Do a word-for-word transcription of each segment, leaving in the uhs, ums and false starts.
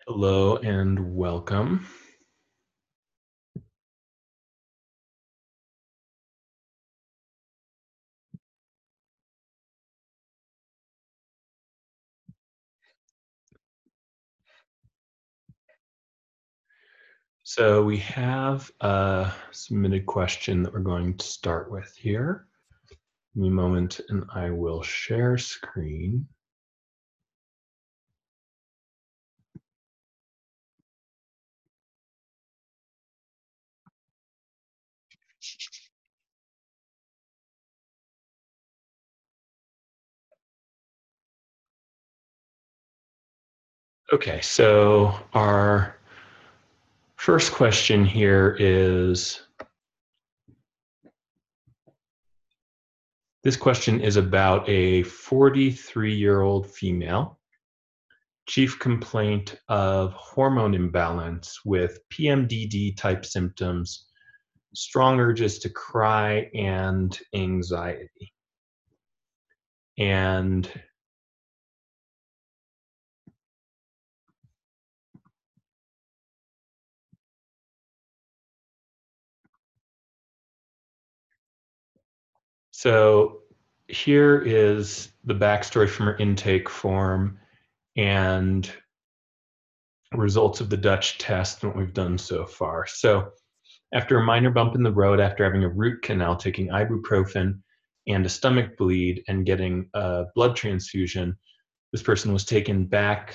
Hello and welcome. So we have a submitted question that we're going to start with here. Give me a moment and I will share screen. Okay, so our first question here is, this question is about a forty-three-year-old female. Chief complaint of hormone imbalance with P M D D type symptoms, strong urges to cry, and anxiety. And so here is the backstory from her intake form and results of the Dutch test and what we've done so far. So after a minor bump in the road, after having a root canal, taking ibuprofen and a stomach bleed and getting a blood transfusion, this person was taken back.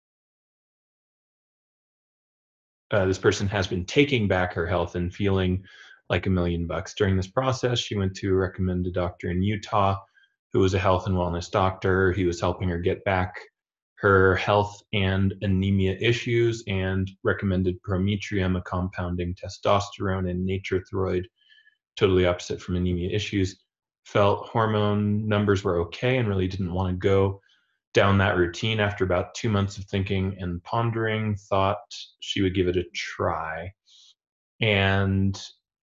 Uh, this person has been taking back her health and feeling like a million bucks. During this process, she went to a recommended doctor in Utah who was a health and wellness doctor. He was helping her get back her health and anemia issues and recommended Prometrium, a compounding testosterone and Nature-Throid, totally opposite from anemia issues. Felt hormone numbers were okay and really didn't want to go down that routine. After about two months of thinking and pondering, thought she would give it a try. And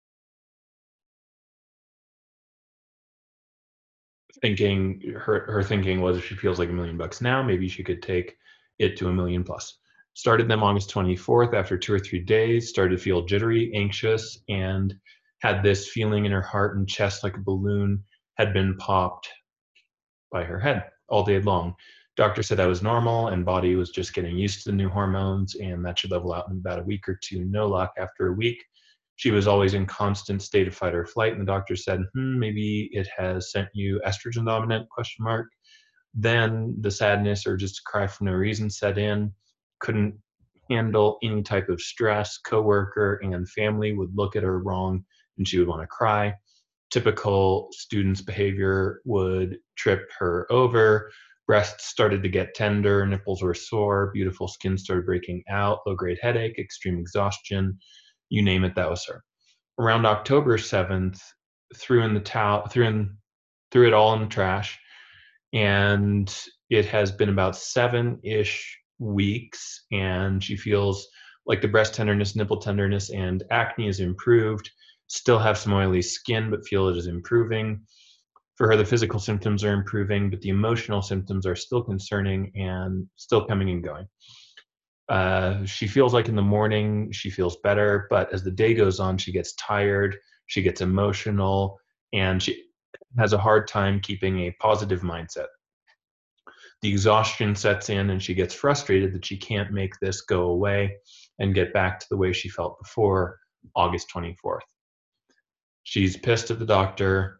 thinking her her thinking was, if she feels like a million bucks now, maybe she could take it to a million plus. Started them August twenty-fourth. After two or three days, started to feel jittery, anxious, and had this feeling in her heart and chest like a balloon had been popped by her head all day long. Doctor said that was normal and body was just getting used to the new hormones and that should level out in about a week or two. No luck. After a week, she was always in constant state of fight or flight, and the doctor said, hmm, maybe it has sent you estrogen dominant, question mark. Then the sadness or just a cry for no reason set in. Couldn't handle any type of stress. Coworker and family would look at her wrong and she would want to cry. Typical student's behavior would trip her over. Breasts started to get tender, nipples were sore, beautiful skin started breaking out, low grade headache, extreme exhaustion, you name it, that was her. Around October seventh, threw in the towel, threw in, threw it all in the trash, and it has been about seven-ish weeks, and she feels like the breast tenderness, nipple tenderness, and acne is improved. Still have some oily skin, but feel it is improving. For her, the physical symptoms are improving, but the emotional symptoms are still concerning and still coming and going. Uh, she feels like in the morning she feels better, but as the day goes on, she gets tired, she gets emotional, and she has a hard time keeping a positive mindset. The exhaustion sets in, and she gets frustrated that she can't make this go away and get back to the way she felt before August twenty-fourth. She's pissed at the doctor,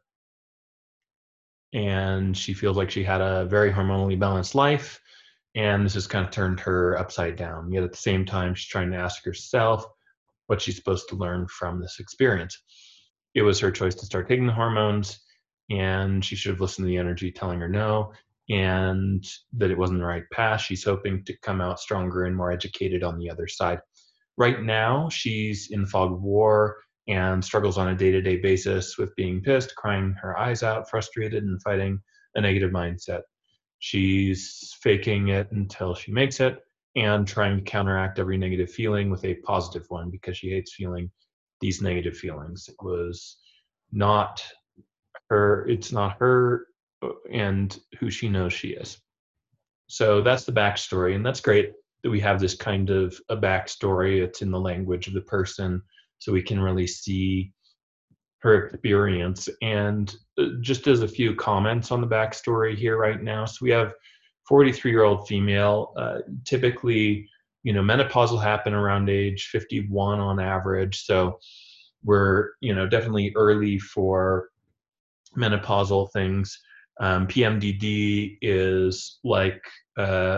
and she feels like she had a very hormonally balanced life, and this has kind of turned her upside down. Yet at the same time, she's trying to ask herself what she's supposed to learn from this experience. It was her choice to start taking the hormones, and she should have listened to the energy telling her no, and that it wasn't the right path. She's hoping to come out stronger and more educated on the other side. Right now, she's in the fog of war and struggles on a day to day basis with being pissed, crying her eyes out, frustrated, and fighting a negative mindset. She's faking it until she makes it and trying to counteract every negative feeling with a positive one because she hates feeling these negative feelings. It was not her, it's not her uh, and who she knows she is. So that's the backstory, and that's great. that we have this kind of a backstory. It's in the language of the person, so we can really see her experience. And uh, just as a few comments on the backstory here right now, so we have forty-three-year-old female. Uh, typically, you know, menopause will happen around age fifty-one on average. So we're, you know, definitely early for menopausal things. Um, P M D D is like uh,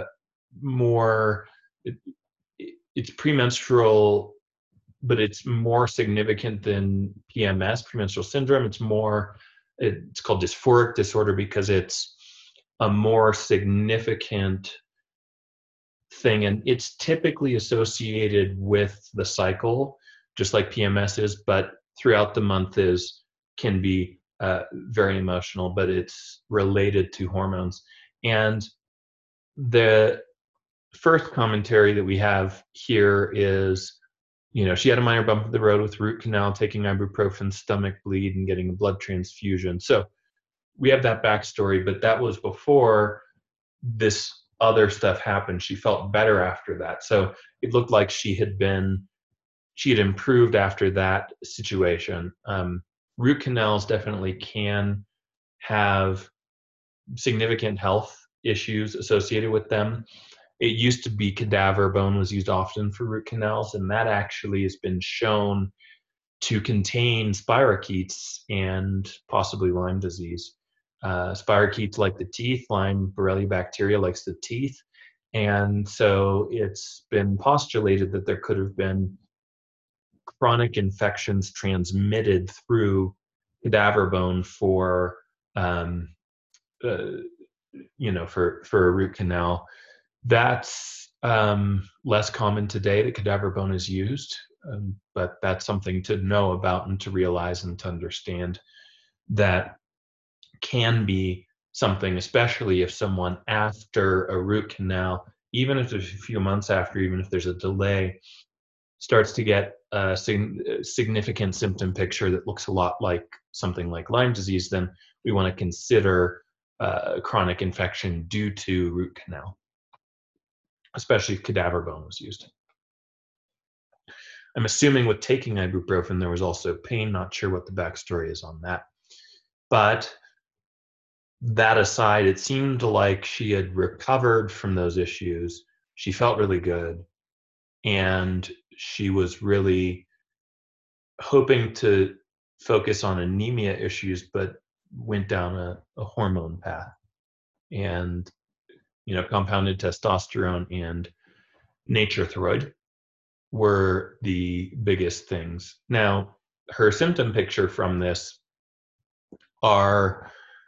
more, it, it's premenstrual, but it's more significant than P M S, premenstrual syndrome. It's more, it's called dysphoric disorder because it's a more significant thing. And it's typically associated with the cycle, just like P M S is, but throughout the month is, can be uh, very emotional, but it's related to hormones. And the first commentary that we have here is, you know, she had a minor bump in the road with root canal, taking ibuprofen, stomach bleed, and getting a blood transfusion. So we have that backstory, but that was before this other stuff happened. She felt better after that. So it looked like she had been, she had improved after that situation. Um, root canals definitely can have significant health issues associated with them. It used to be cadaver bone was used often for root canals, and that actually has been shown to contain spirochetes and possibly Lyme disease. Uh, spirochetes like the teeth, Lyme Borrelia bacteria likes the teeth, and so it's been postulated that there could have been chronic infections transmitted through cadaver bone for, um, uh, you know, for for a root canal. That's um, less common today that cadaver bone is used, um, but that's something to know about and to realize and to understand that can be something, especially if someone after a root canal, even if there's a few months after, even if there's a delay, starts to get a significant symptom picture that looks a lot like something like Lyme disease, then we want to consider uh, chronic infection due to root canal, especially if cadaver bone was used. I'm assuming with taking ibuprofen, there was also pain. Not sure what the backstory is on that. But that aside, it seemed like she had recovered from those issues. She felt really good. And she was really hoping to focus on anemia issues, but went down a, a hormone path. And, you know, compounded testosterone and nature thyroid were the biggest things. Now, her symptom picture from this are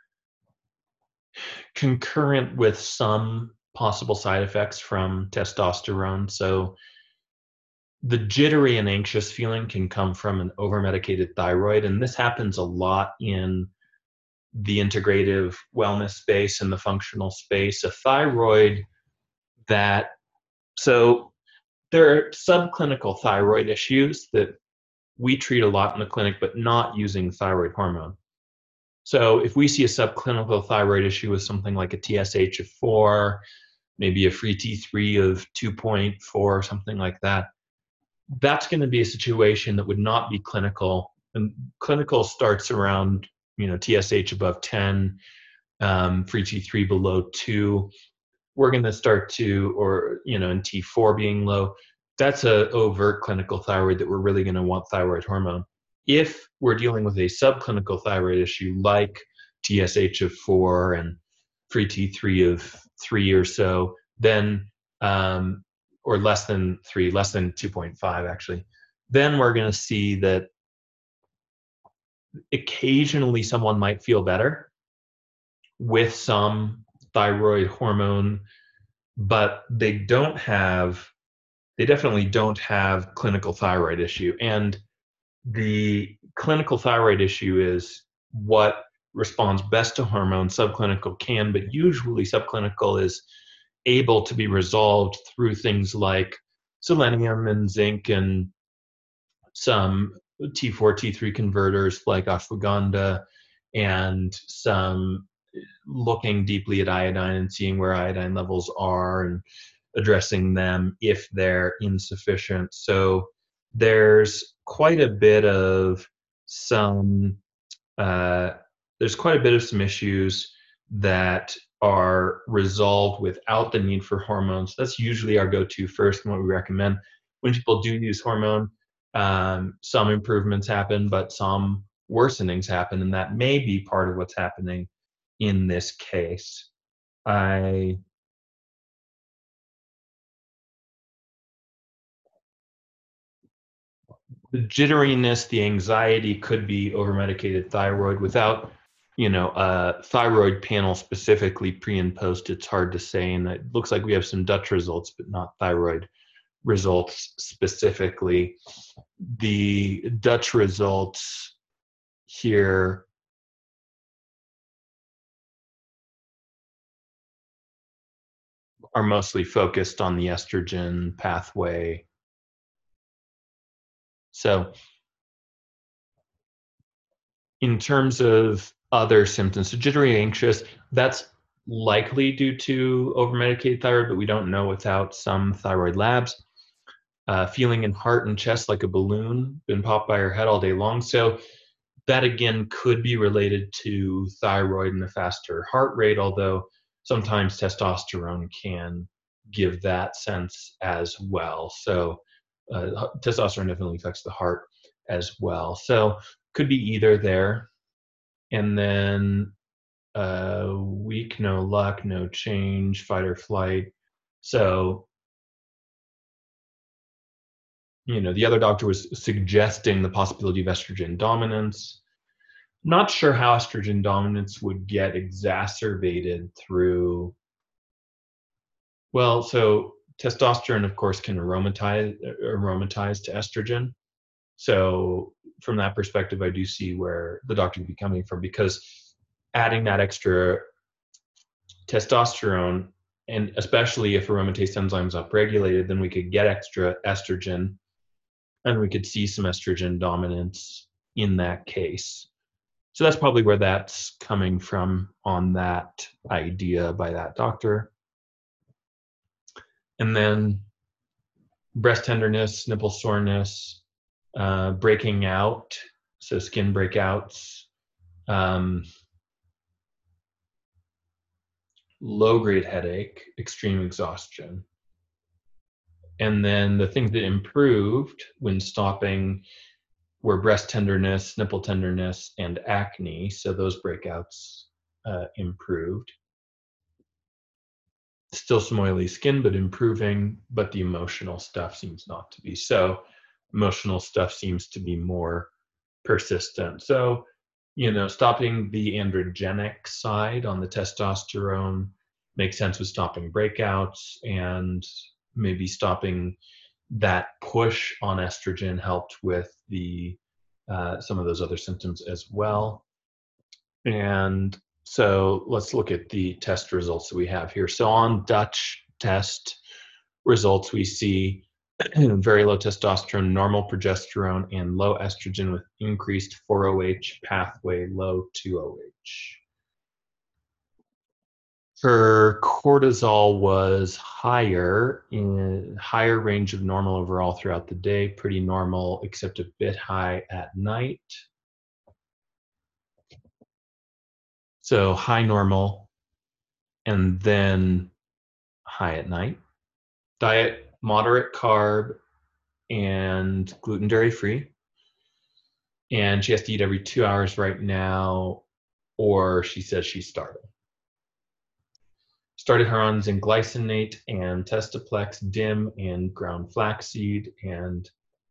concurrent with some possible side effects from testosterone. So the jittery and anxious feeling can come from an overmedicated thyroid, and this happens a lot in the integrative wellness space and the functional space. A thyroid that, so there are subclinical thyroid issues that we treat a lot in the clinic, but not using thyroid hormone. So if we see a subclinical thyroid issue with something like a T S H of four, maybe a free T three of two point four, something like that, that's going to be a situation that would not be clinical. And clinical starts around, you know, T S H above ten, um, free T three below two. We're going to start to, or, you know, and T four being low. That's a overt clinical thyroid that we're really going to want thyroid hormone. If we're dealing with a subclinical thyroid issue like T S H of four and free T three of three or so, then, um, or less than three, less than two point five actually, then we're going to see that occasionally someone might feel better with some thyroid hormone, but they don't have, they definitely don't have clinical thyroid issue. And the clinical thyroid issue is what responds best to hormone. Subclinical can, but usually subclinical is able to be resolved through things like selenium and zinc and some T four, T three converters like ashwagandha, and some looking deeply at iodine and seeing where iodine levels are, and addressing them if they're insufficient. So there's quite a bit of some uh, there's quite a bit of some issues that are resolved without the need for hormones. That's usually our go-to first and what we recommend. When people do use hormone, um, some improvements happen, but some worsenings happen, and that may be part of what's happening in this case. I the jitteriness, the anxiety could be over-medicated thyroid without, you know, a thyroid panel specifically pre and post. It's hard to say, and it looks like we have some Dutch results, but not thyroid results specifically. The Dutch results here are mostly focused on the estrogen pathway. So in terms of other symptoms, so jittery, anxious, that's likely due to over-medicated thyroid, but we don't know without some thyroid labs. Uh, feeling in heart and chest like a balloon, been popped by her head all day long. So that again could be related to thyroid and a faster heart rate, although sometimes testosterone can give that sense as well. So uh, testosterone definitely affects the heart as well. So could be either there. And then uh, weak, no luck, no change, fight or flight. So, you know, the other doctor was suggesting the possibility of estrogen dominance. Not sure how estrogen dominance would get exacerbated through, well, so testosterone, of course, can aromatize, aromatize to estrogen. So from that perspective, I do see where the doctor would be coming from, because adding that extra testosterone, and especially if aromatase enzymes upregulated, then we could get extra estrogen and we could see some estrogen dominance in that case. So that's probably where that's coming from on that idea by that doctor. And then breast tenderness, nipple soreness, uh, breaking out, so skin breakouts, um, low-grade headache, extreme exhaustion. And then the things that improved when stopping were breast tenderness, nipple tenderness, and acne. So those breakouts uh, improved. Still some oily skin, but improving, but the emotional stuff seems not to be. So emotional stuff seems to be more persistent. So, you know, stopping the androgenic side on the testosterone makes sense with stopping breakouts, and maybe stopping that push on estrogen helped with the uh, some of those other symptoms as well. And so let's look at the test results that we have here. So on Dutch test results, we see very low testosterone, normal progesterone, and low estrogen with increased four O H pathway, low two O H. Her cortisol was higher, in higher range of normal overall throughout the day, pretty normal, except a bit high at night. So high normal, and then high at night. Diet, moderate carb and gluten dairy free. And she has to eat every two hours right now, or she says she's starving. Started her on zinc glycinate and Testaplex, D I M, and ground flaxseed, and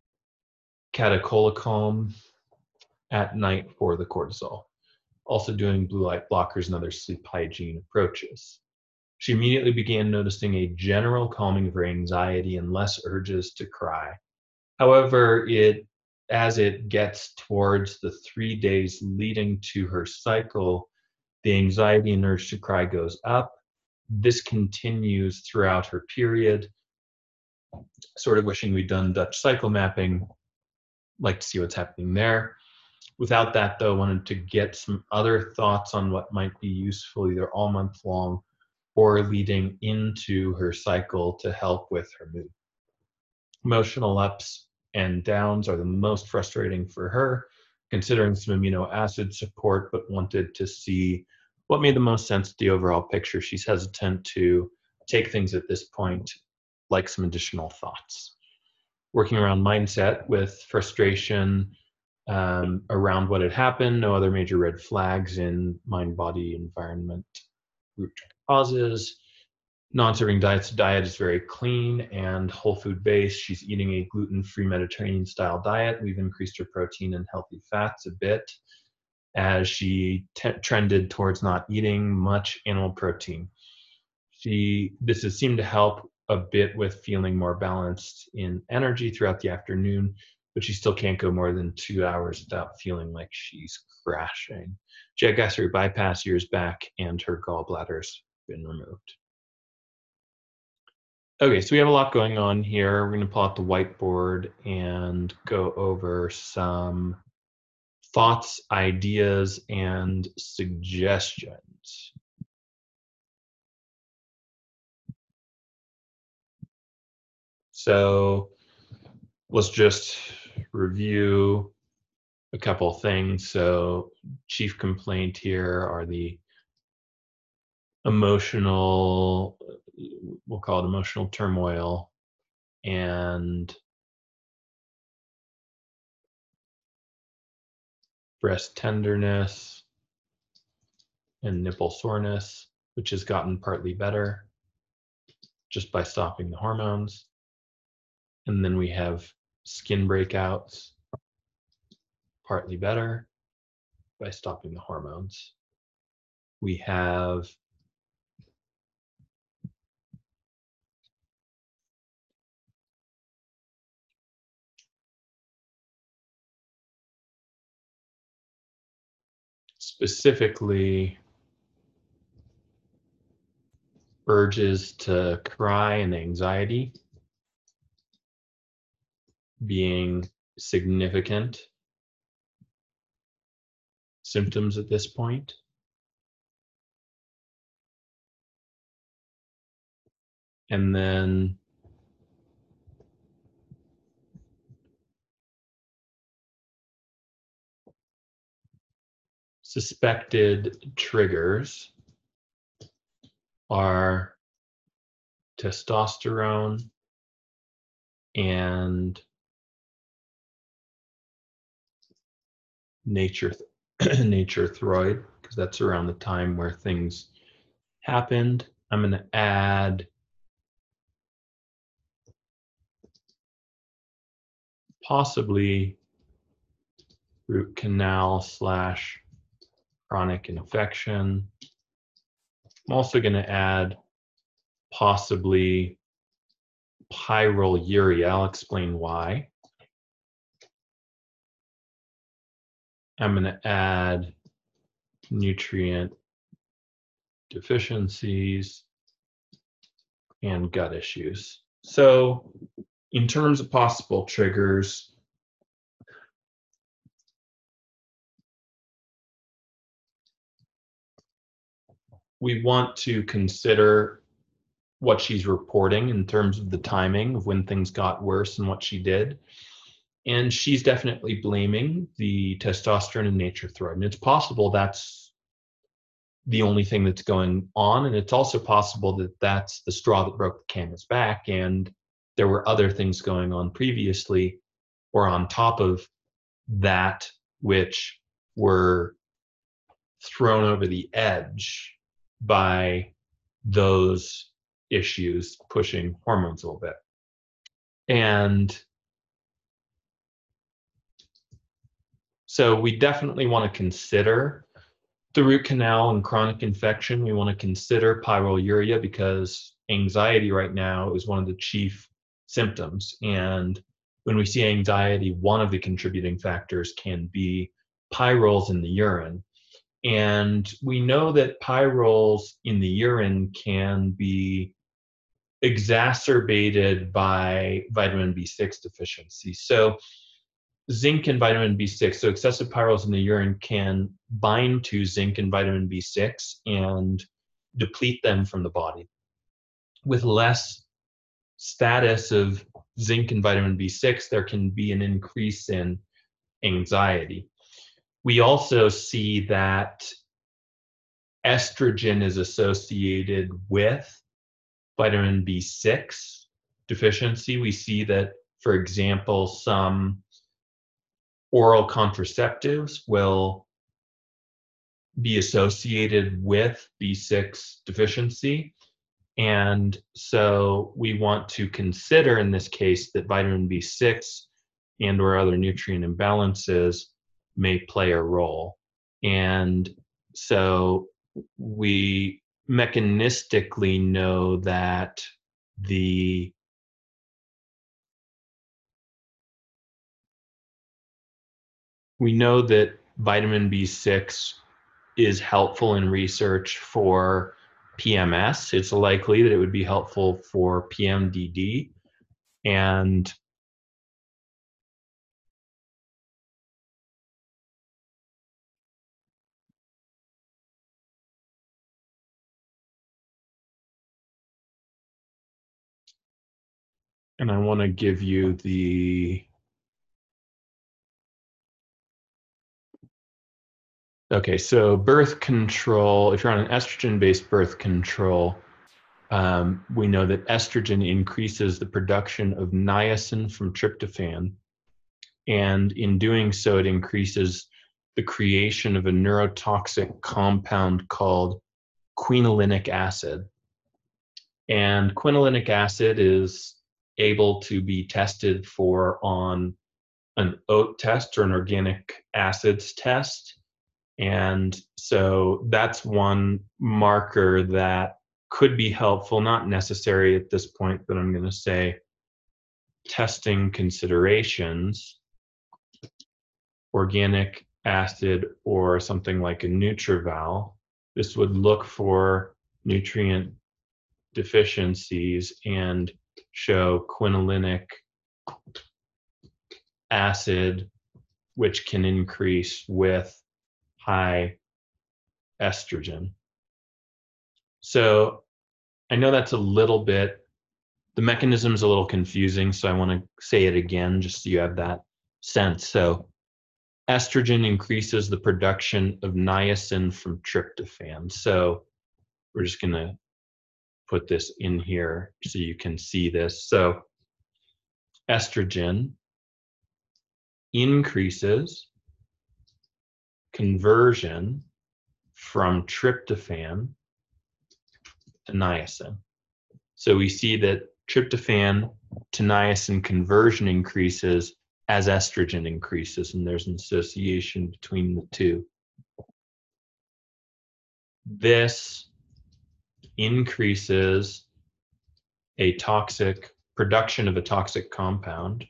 catechol at night for the cortisol. Also doing blue light blockers and other sleep hygiene approaches. She immediately began noticing a general calming of her anxiety and less urges to cry. However, it as it gets towards the three days leading to her cycle, the anxiety and urge to cry goes up. This continues throughout her period. Sort of wishing we'd done Dutch cycle mapping. Like to see what's happening there. Without that, though, wanted to get some other thoughts on what might be useful, either all month long or leading into her cycle to help with her mood. Emotional ups and downs are the most frustrating for her, considering some amino acid support, but wanted to see what made the most sense to the overall picture. She's hesitant to take things at this point, like some additional thoughts. Working around mindset with frustration um, around what had happened, no other major red flags in mind, body, environment, root causes. Non-serving diet's diet is very clean and whole food based. She's eating a gluten-free Mediterranean style diet. We've increased her protein and healthy fats a bit as she t- trended towards not eating much animal protein. She this has seemed to help a bit with feeling more balanced in energy throughout the afternoon, but she still can't go more than two hours without feeling like she's crashing. She had gastric bypass years back, and her gallbladder's been removed. Okay, so we have a lot going on here. We're going to pull out the whiteboard and go over some thoughts, ideas, and suggestions. So let's just review a couple of things. So chief complaint here are the emotional, we'll call it emotional turmoil, and breast tenderness and nipple soreness, which has gotten partly better just by stopping the hormones. And then we have skin breakouts, partly better by stopping the hormones. We have specifically urges to cry and anxiety being significant symptoms at this point. And then suspected triggers are testosterone and nature nature thyroid, because that's around the time where things happened. I'm going to add possibly root canal slash chronic infection. I'm also going to add possibly pyroluria. I'll explain why. I'm going to add nutrient deficiencies and gut issues. So in terms of possible triggers, we want to consider what she's reporting in terms of the timing of when things got worse and what she did. And she's definitely blaming the testosterone and nature thyroid. And it's possible that's the only thing that's going on. And it's also possible that that's the straw that broke the camel's back. And there were other things going on previously or on top of that, which were thrown over the edge by those issues pushing hormones a little bit. And so we definitely want to consider the root canal and chronic infection. We want to consider pyroluria because anxiety right now is one of the chief symptoms. And when we see anxiety, one of the contributing factors can be pyrols in the urine. And we know that pyrols in the urine can be exacerbated by vitamin B six deficiency. So zinc and vitamin B six, so excessive pyrols in the urine can bind to zinc and vitamin B six and deplete them from the body. With less status of zinc and vitamin B six, there can be an increase in anxiety. We also see that estrogen is associated with vitamin B six deficiency. We see that, for example, some oral contraceptives will be associated with B six deficiency. And so we want to consider in this case that vitamin B six and or other nutrient imbalances may play a role. And so we mechanistically know that the we know that vitamin B six is helpful in research for P M S. It's likely that it would be helpful for P M D D. And and I want to give you the okay, so birth control, if you're on an estrogen-based birth control, um, we know that estrogen increases the production of niacin from tryptophan. And in doing so, it increases the creation of a neurotoxic compound called quinolinic acid. And quinolinic acid is able to be tested for on an O A T test or an organic acids test. And so that's one marker that could be helpful, not necessary at this point, but I'm going to say testing considerations, organic acid or something like a NutrEval. This would look for nutrient deficiencies and show quinolinic acid, which can increase with high estrogen. So I know that's a little bit, the mechanism is a little confusing, so I want to say it again just so you have that sense. So estrogen increases the production of niacin from tryptophan. So we're just going to put this in here so you can see this. So estrogen increases conversion from tryptophan to niacin. So we see that tryptophan to niacin conversion increases as estrogen increases, and there's an association between the two. This increases a toxic production of a toxic compound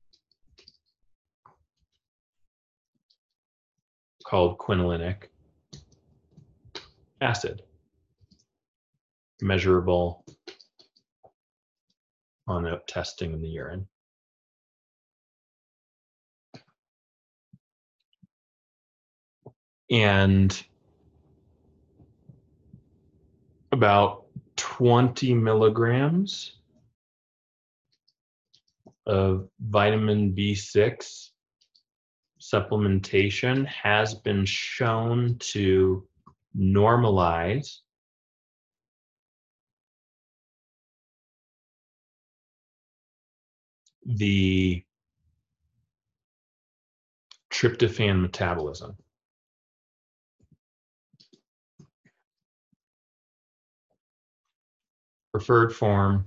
called quinolinic acid, measurable on a testing in the urine. And about twenty milligrams of vitamin B six supplementation has been shown to normalize the tryptophan metabolism. Preferred form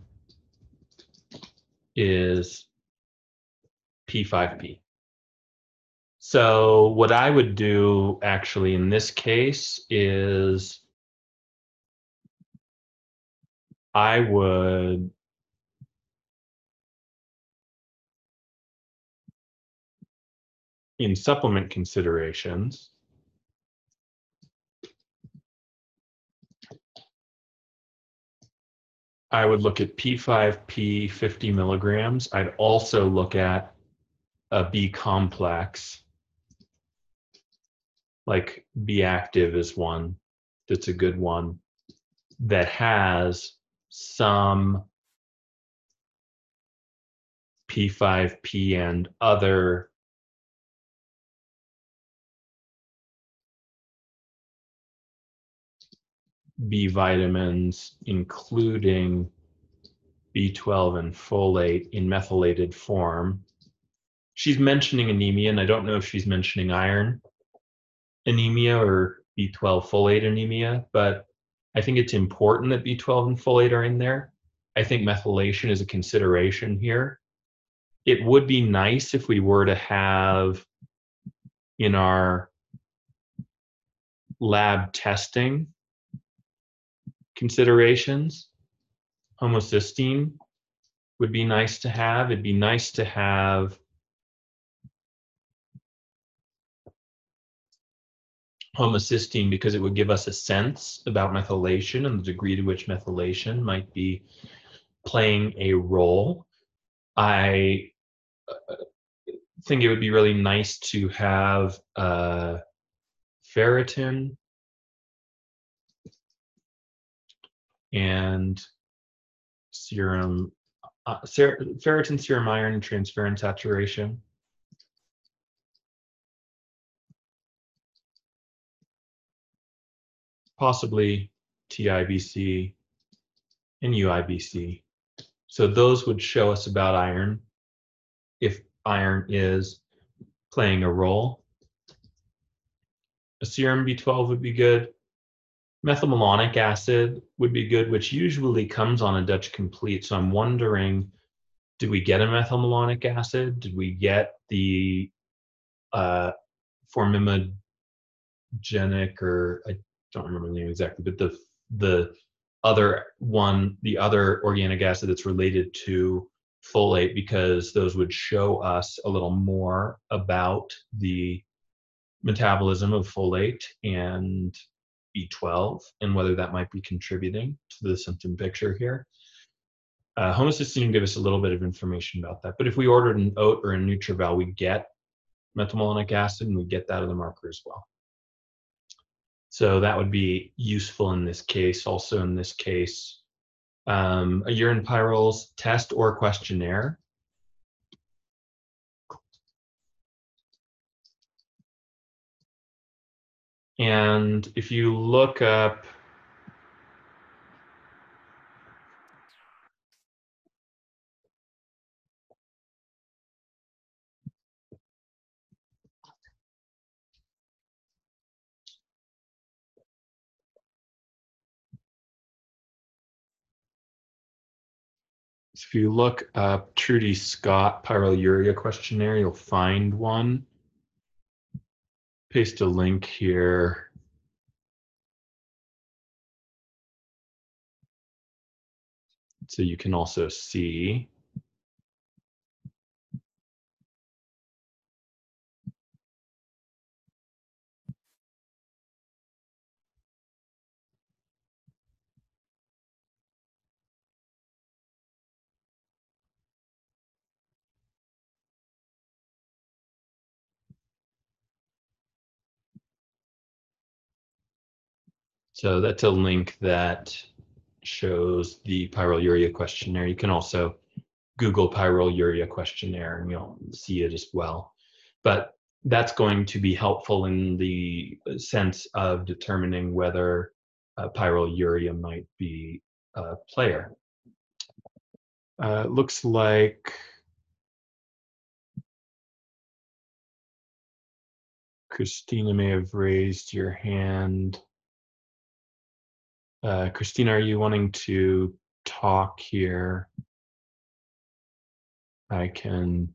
is P five P. So what I would do actually in this case is I would in supplement considerations, I would look at P five P fifty milligrams. I'd also look at a B complex, like B active is one that's a good one. that has some P five P and other B vitamins, including B twelve and folate in methylated form. She's mentioning anemia, and I don't know if she's mentioning iron anemia or B twelve folate anemia, but I think it's important that B twelve and folate are in there. I think methylation is a consideration here. It would be nice if we were to have in our lab testing considerations, homocysteine would be nice to have. It'd be nice to have homocysteine because it would give us a sense about methylation and the degree to which methylation might be playing a role. I uh, think it would be really nice to have uh, ferritin and serum, uh, ser ferritin, serum iron, and transferrin saturation. Possibly T I B C and U I B C. So those would show us about iron, if iron is playing a role. A serum B twelve would be good. Methylmalonic acid would be good, which usually comes on a Dutch Complete. So I'm wondering, did we get a methylmalonic acid? Did we get the uh, formimogenic, or I don't remember the name exactly, but the the other one, the other organic acid that's related to folate, because those would show us a little more about the metabolism of folate and B twelve and whether that might be contributing to the symptom picture here. Uh, homocysteine give us a little bit of information about that, but if we ordered an oat or a NutrEval, we get methylmalonic acid and we get that of the marker as well. So that would be useful in this case. Also in this case, um, a urine pyrroles test or questionnaire. And if you look up if you look up Trudy Scott pyroluria questionnaire, you'll find one. Paste a link here. So you can also see. So that's a link that shows the pyroluria questionnaire. You can also Google pyroluria questionnaire and you'll see it as well. But that's going to be helpful in the sense of determining whether uh, pyroluria might be a player. Uh, it looks like Christina may have raised your hand. Uh, Christina, are you wanting to talk here? I can.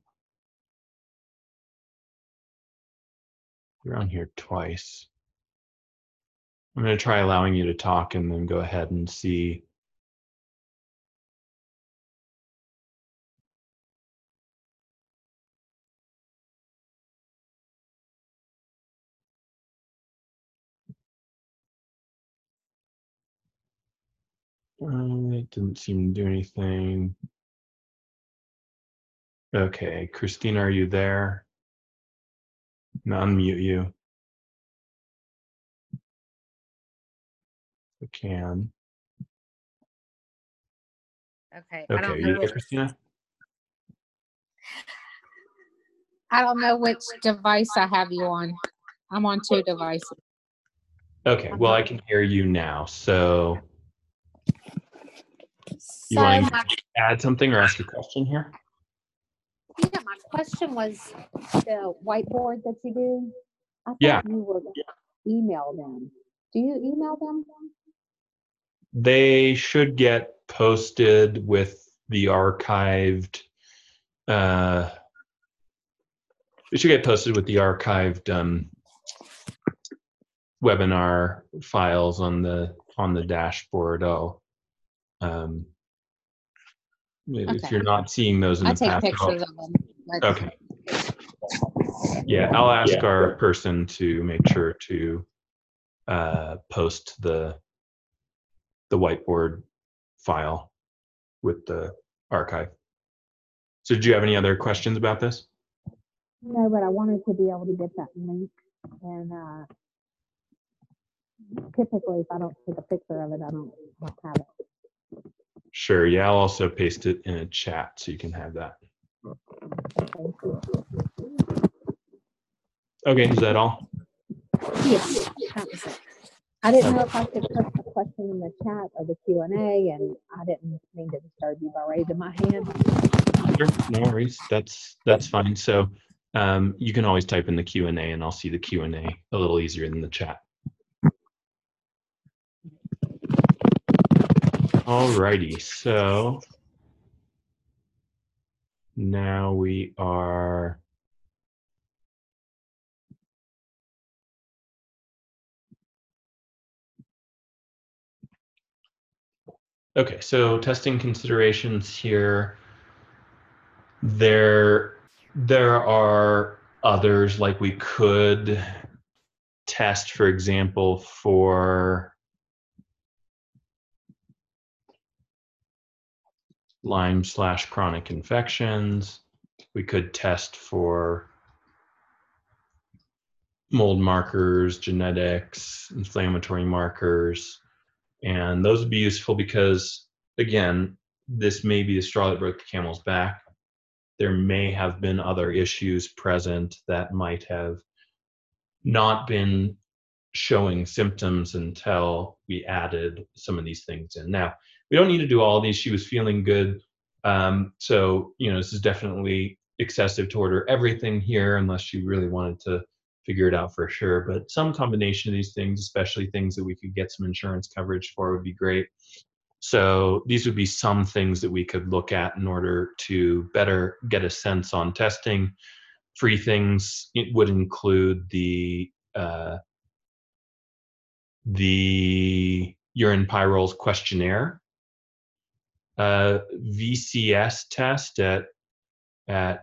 You're on here twice. I'm going to try allowing you to talk and then go ahead and see. Um, it didn't seem to do anything. Okay, Christina, are you there? I'm gonna unmute you. I can. Okay. Okay, I don't are know you there, which. Christina? I don't know which device I have you on. I'm on two devices. Okay, well, I can hear you now. So you So want my, to add something or ask a question here? yeah, my question was the whiteboard that you do. I thought Yeah. you would email them. Do you email them? They should get posted with the archived, uh, it should get posted with the archived um, webinar files on the on the dashboard. Oh, um, if Okay. you're not seeing those in I the take past, pictures I'll- of them. But okay. Yeah, I'll ask our person to make sure to uh, post the the whiteboard file with the archive. So did you have any other questions about this? No, but I wanted to be able to get that link. And uh, typically, if I don't take a picture of it, I don't, don't have it. Sure, yeah, I'll also paste it in a chat so you can have that. Thank you. Okay, is that all? Yes, that was it. I didn't know if I could put a question in the chat or the Q and A, and I didn't mean to disturb you by raising my hand. Sure, no worries. That's that's fine. So um, you can always type in the Q and A, and I'll see the Q and A a little easier than the chat. Alrighty, so now we are okay. So testing considerations here. There, there are others, like we could test, for example, for Lyme slash chronic infections. We could test for mold markers, genetics, inflammatory markers, and those would be useful because, again, this may be the straw that broke the camel's back. There may have been other issues present that might have not been showing symptoms until we added some of these things in. Now, we don't need to do all of these. She was feeling good. Um, so, you know, this is definitely excessive to order everything here unless you really wanted to figure it out for sure. But some combination of these things, especially things that we could get some insurance coverage for, would be great. So these would be some things that we could look at in order to better get a sense on testing. Free things, it would include the uh, the urine pyrroles questionnaire, uh, V C S test at at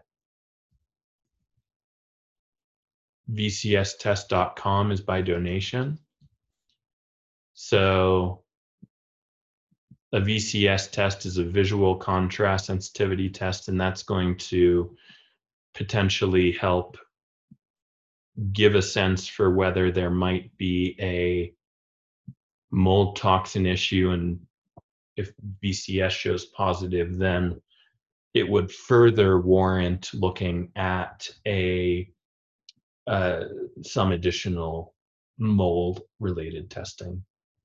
V C S test dot com is by donation. So a V C S test is a visual contrast sensitivity test, and that's going to potentially help give a sense for whether there might be a mold toxin issue. And if V C S shows positive, then it would further warrant looking at a uh, some additional mold related testing.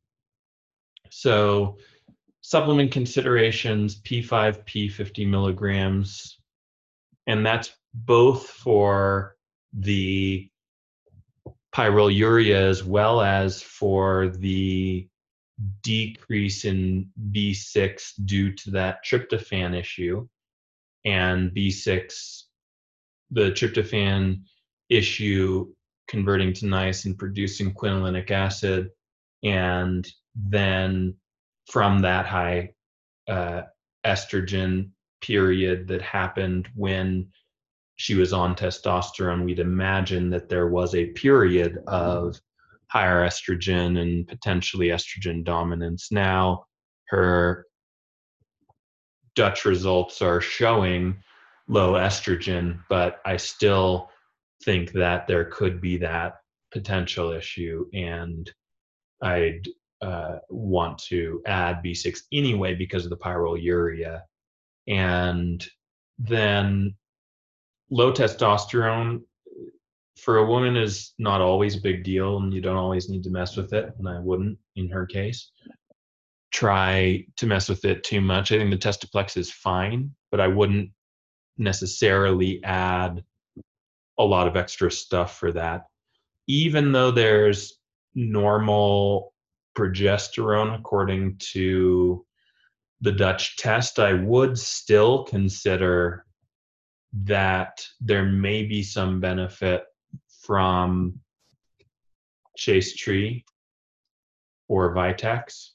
So supplement considerations, P five P fifty milligrams, and that's both for the pyroluria as well as for the decrease in B six due to that tryptophan issue. And B six, the tryptophan issue converting to niacin producing quinolinic acid, and then from that high uh, estrogen period that happened when she was on testosterone, we'd imagine that there was a period of higher estrogen and potentially estrogen dominance. Now her Dutch results are showing low estrogen, but I still think that there could be that potential issue, and I'd uh, want to add B six anyway because of the pyroluria. And then low testosterone for a woman is not always a big deal, and you don't always need to mess with it, and I wouldn't in her case try to mess with it too much. I think the Testoplex is fine, but I wouldn't necessarily add a lot of extra stuff for that. Even though there's normal progesterone according to the Dutch test, I would still consider that there may be some benefit from Chase Tree or Vitex.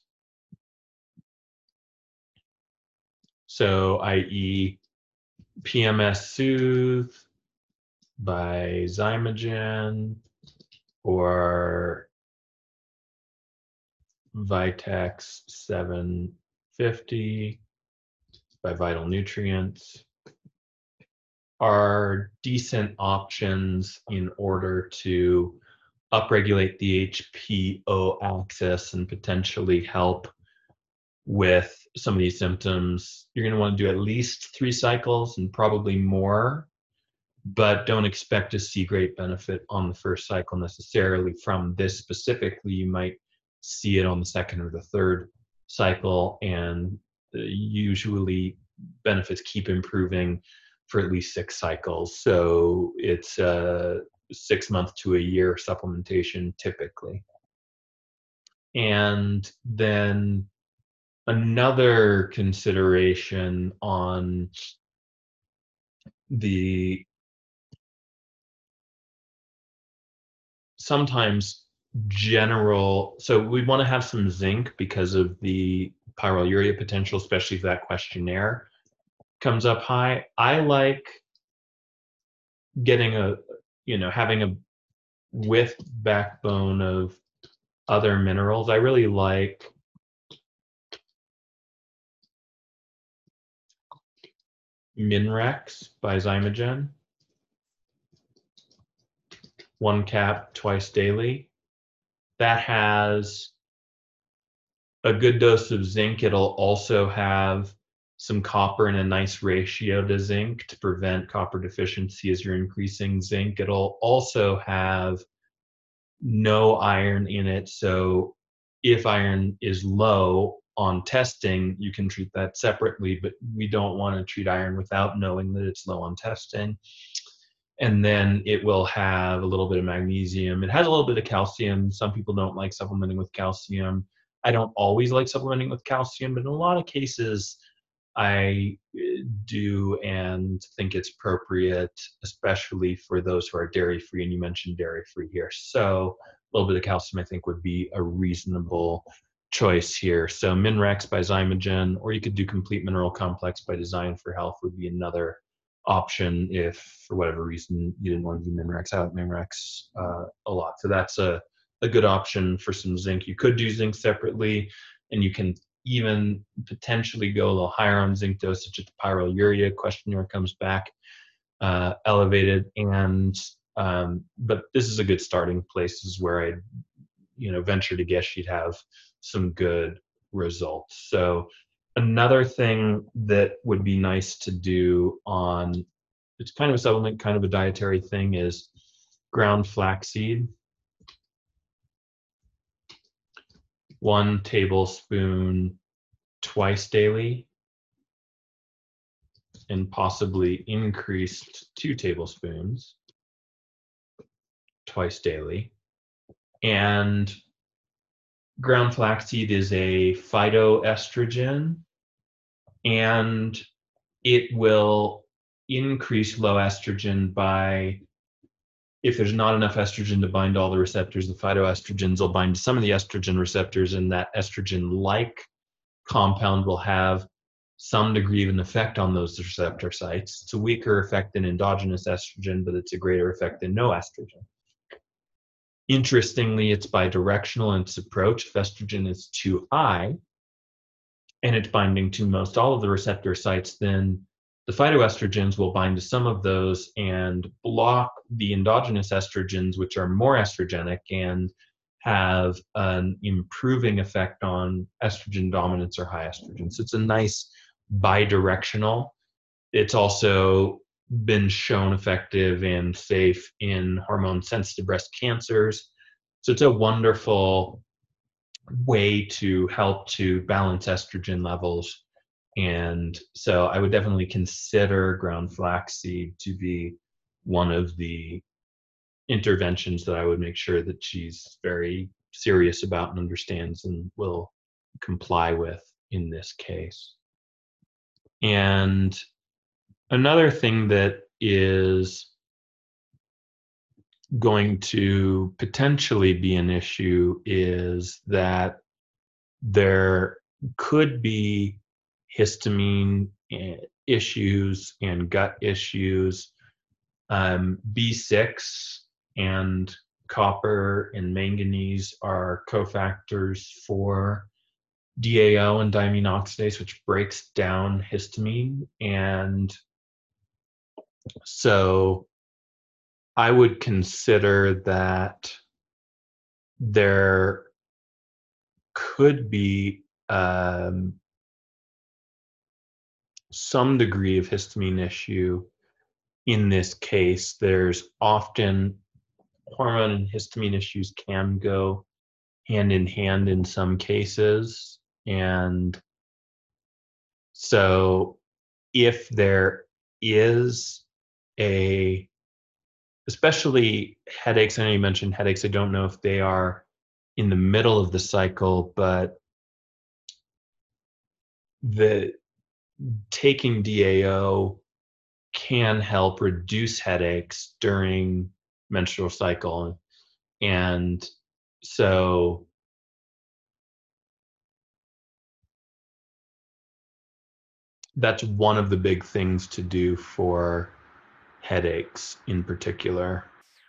So, that is P M S Soothe by Zymogen or Vitex seven fifty by Vital Nutrients are decent options in order to upregulate the H P O axis and potentially help with some of these symptoms. You're going to want to do at least three cycles and probably more, but don't expect to see great benefit on the first cycle necessarily from this specifically. You might see it on the second or the third cycle, and usually benefits keep improving for at least six cycles. So it's a six month to a year supplementation typically. And then another consideration on the sometimes general, so we want to have some zinc because of the pyroluria potential, especially if that questionnaire comes up high. I like getting a, you know, having a with backbone of other minerals. I really like Minrex by Zymogen. One cap twice daily. That has a good dose of zinc. It'll also have some copper in a nice ratio to zinc to prevent copper deficiency as you're increasing zinc. It'll also have no iron in it, so if iron is low on testing, you can treat that separately, but we don't want to treat iron without knowing that it's low on testing. And then it will have a little bit of magnesium. It has a little bit of calcium. Some people don't like supplementing with calcium. I don't always like supplementing with calcium, but in a lot of cases I do and think it's appropriate, especially for those who are dairy-free, and you mentioned dairy-free here. So a little bit of calcium I think would be a reasonable choice here. So Minrex by Zymogen, or you could do Complete Mineral Complex by Design for Health would be another option if for whatever reason you didn't want to do Minrex. I like Minrex uh, a lot. So that's a, a good option for some zinc. You could do zinc separately, and you can even potentially go a little higher on zinc dosage if the pyroluria questionnaire comes back uh, elevated. And um, but this is a good starting place. This is where I, you know, venture to guess you'd have some good results. So another thing that would be nice to do on, it's kind of a supplement, kind of a dietary thing, is ground flaxseed. One tablespoon twice daily, and possibly increased two tablespoons twice daily. And ground flaxseed is a phytoestrogen, and it will increase low estrogen by, if there's not enough estrogen to bind all the receptors, the phytoestrogens will bind some of the estrogen receptors, and that estrogen-like compound will have some degree of an effect on those receptor sites. It's a weaker effect than endogenous estrogen, but it's a greater effect than no estrogen. Interestingly, it's bidirectional in its approach. If estrogen is too high and it's binding to most all of the receptor sites, then the phytoestrogens will bind to some of those and block the endogenous estrogens, which are more estrogenic and have an improving effect on estrogen dominance or high estrogen. So it's a nice bidirectional. It's also been shown effective and safe in hormone-sensitive breast cancers. So it's a wonderful way to help to balance estrogen levels. And so I would definitely consider ground flaxseed to be one of the interventions that I would make sure that she's very serious about and understands and will comply with in this case. And another thing that is going to potentially be an issue is that there could be histamine issues and gut issues. Um, B six and copper and manganese are cofactors for D A O and diamine oxidase, which breaks down histamine. And so I would consider that there could be um, some degree of histamine issue in this case. There's often hormone and histamine issues can go hand in hand in some cases. And so if there is a, especially headaches, I know you mentioned headaches, I don't know if they are in the middle of the cycle, but the taking D A O can help reduce headaches during menstrual cycle. And so that's one of the big things to do for headaches in particular.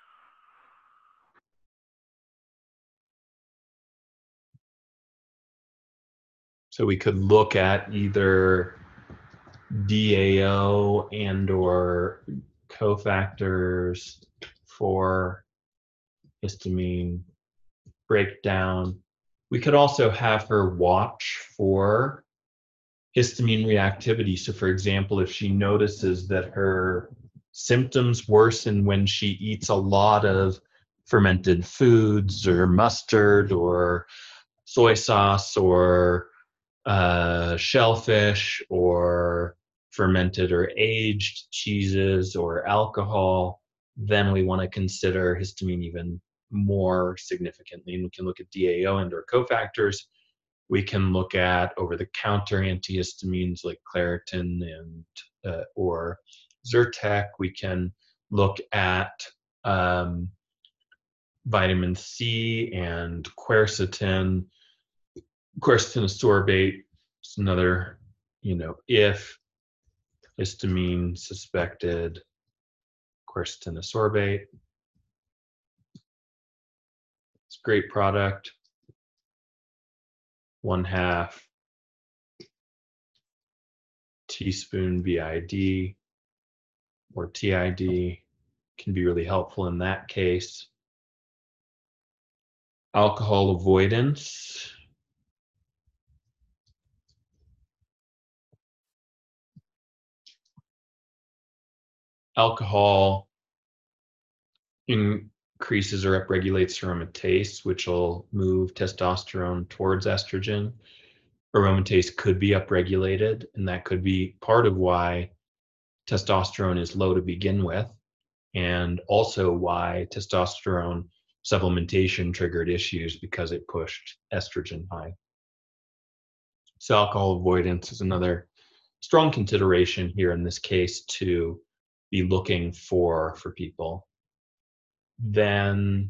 So we could look at either D A O and or cofactors for histamine breakdown. We could also have her watch for histamine reactivity. So for example, if she notices that her symptoms worsen when she eats a lot of fermented foods or mustard or soy sauce or uh, shellfish or fermented or aged cheeses or alcohol, then we want to consider histamine even more significantly. And we can look at D A O and or cofactors. We can look at over-the-counter antihistamines like Claritin and uh, or Zyrtec. We can look at um, vitamin C and quercetin. Quercetin sorbate is another, you know, if histamine suspected, quercetin sorbate. It's a great product. One half teaspoon B I D or T I D can be really helpful in that case. Alcohol avoidance. Alcohol increases or upregulates aromatase, which will move testosterone towards estrogen. Aromatase could be upregulated, and that could be part of why testosterone is low to begin with, and also why testosterone supplementation triggered issues because it pushed estrogen high. So alcohol avoidance is another strong consideration here in this case to be looking for for people. Then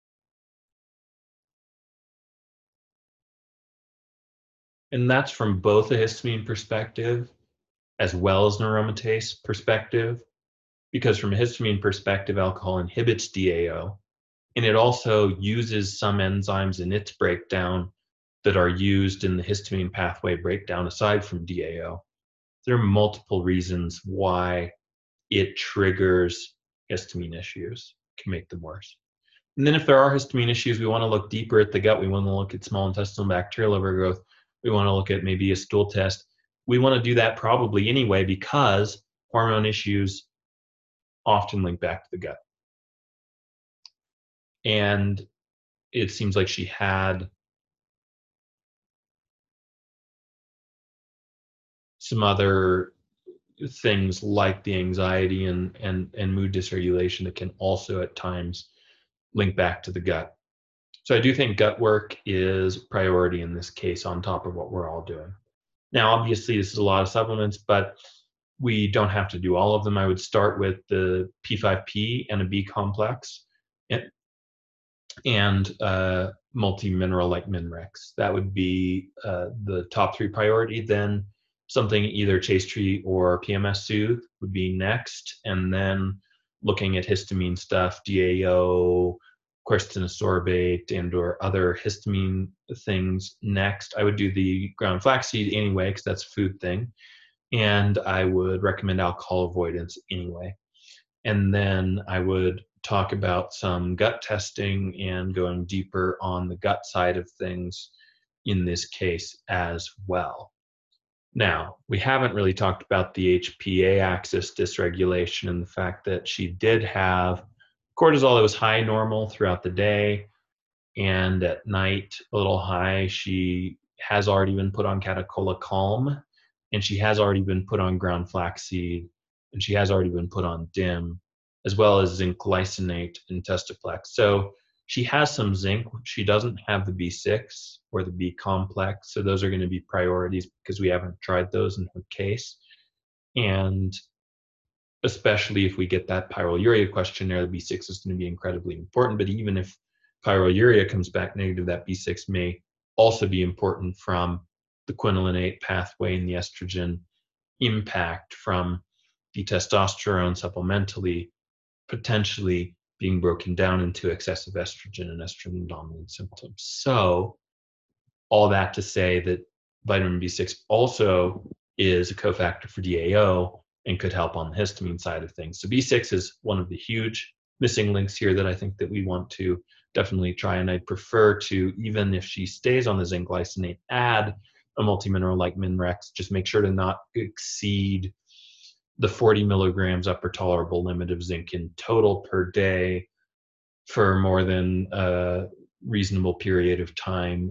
and that's from both a histamine perspective as well as an aromatase perspective, because from a histamine perspective, alcohol inhibits D A O, and it also uses some enzymes in its breakdown that are used in the histamine pathway breakdown aside from D A O. There are multiple reasons why it triggers histamine issues, can make them worse. And then if there are histamine issues, we want to look deeper at the gut. We want to look at small intestinal bacterial overgrowth. We want to look at maybe a stool test. We want to do that probably anyway because hormone issues often link back to the gut. And it seems like she had some other things like the anxiety and, and, and mood dysregulation that can also at times link back to the gut. So I do think gut work is priority in this case on top of what we're all doing. Now, obviously, this is a lot of supplements, but we don't have to do all of them. I would start with the P five P and a B complex and, and uh, multi-mineral like Minrex. That would be uh, the top three priority. Then something either Chase Tree or P M S Soothe would be next. And then looking at histamine stuff, D A O, quercetin sorbate, and or other histamine things next. I would do the ground flaxseed anyway, because that's a food thing. And I would recommend alcohol avoidance anyway. And then I would talk about some gut testing and going deeper on the gut side of things in this case as well. Now, we haven't really talked about the H P A axis dysregulation and the fact that she did have cortisol that was high normal throughout the day, and at night a little high. She has already been put on Catacola Calm, and she has already been put on ground flaxseed, and she has already been put on D I M, as well as zinc glycinate and Testaflex. So she has some zinc. She doesn't have the B six or the B complex, so those are going to be priorities because we haven't tried those in her case. And especially if we get that pyroluria questionnaire, the B six is going to be incredibly important. But even if pyroluria comes back negative, that B six may also be important from the quinolinate pathway and the estrogen impact from the testosterone supplementally potentially being broken down into excessive estrogen and estrogen dominant symptoms. So all that to say that vitamin B six also is a cofactor for D A O and could help on the histamine side of things. So B six is one of the huge missing links here that I think that we want to definitely try. And I'd prefer to, even if she stays on the zinc glycinate, add a multi-mineral like Minrex. Just make sure to not exceed the forty milligrams upper tolerable limit of zinc in total per day for more than a reasonable period of time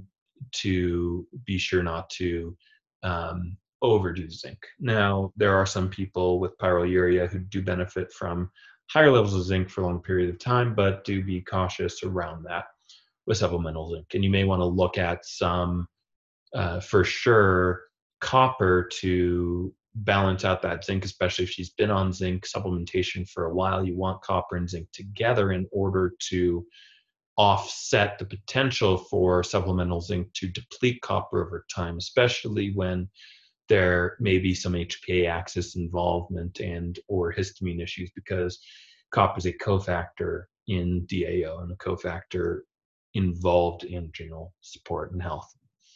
to be sure not to um, overdo zinc. Now, there are some people with pyroluria who do benefit from higher levels of zinc for a long period of time, but do be cautious around that with supplemental zinc. And you may want to look at some, uh, for sure, copper to balance out that zinc, especially if she's been on zinc supplementation for a while. You want copper and zinc together in order to offset the potential for supplemental zinc to deplete copper over time, especially when there may be some H P A axis involvement and or histamine issues, because copper is a cofactor in D A O and a cofactor involved in adrenal support and health.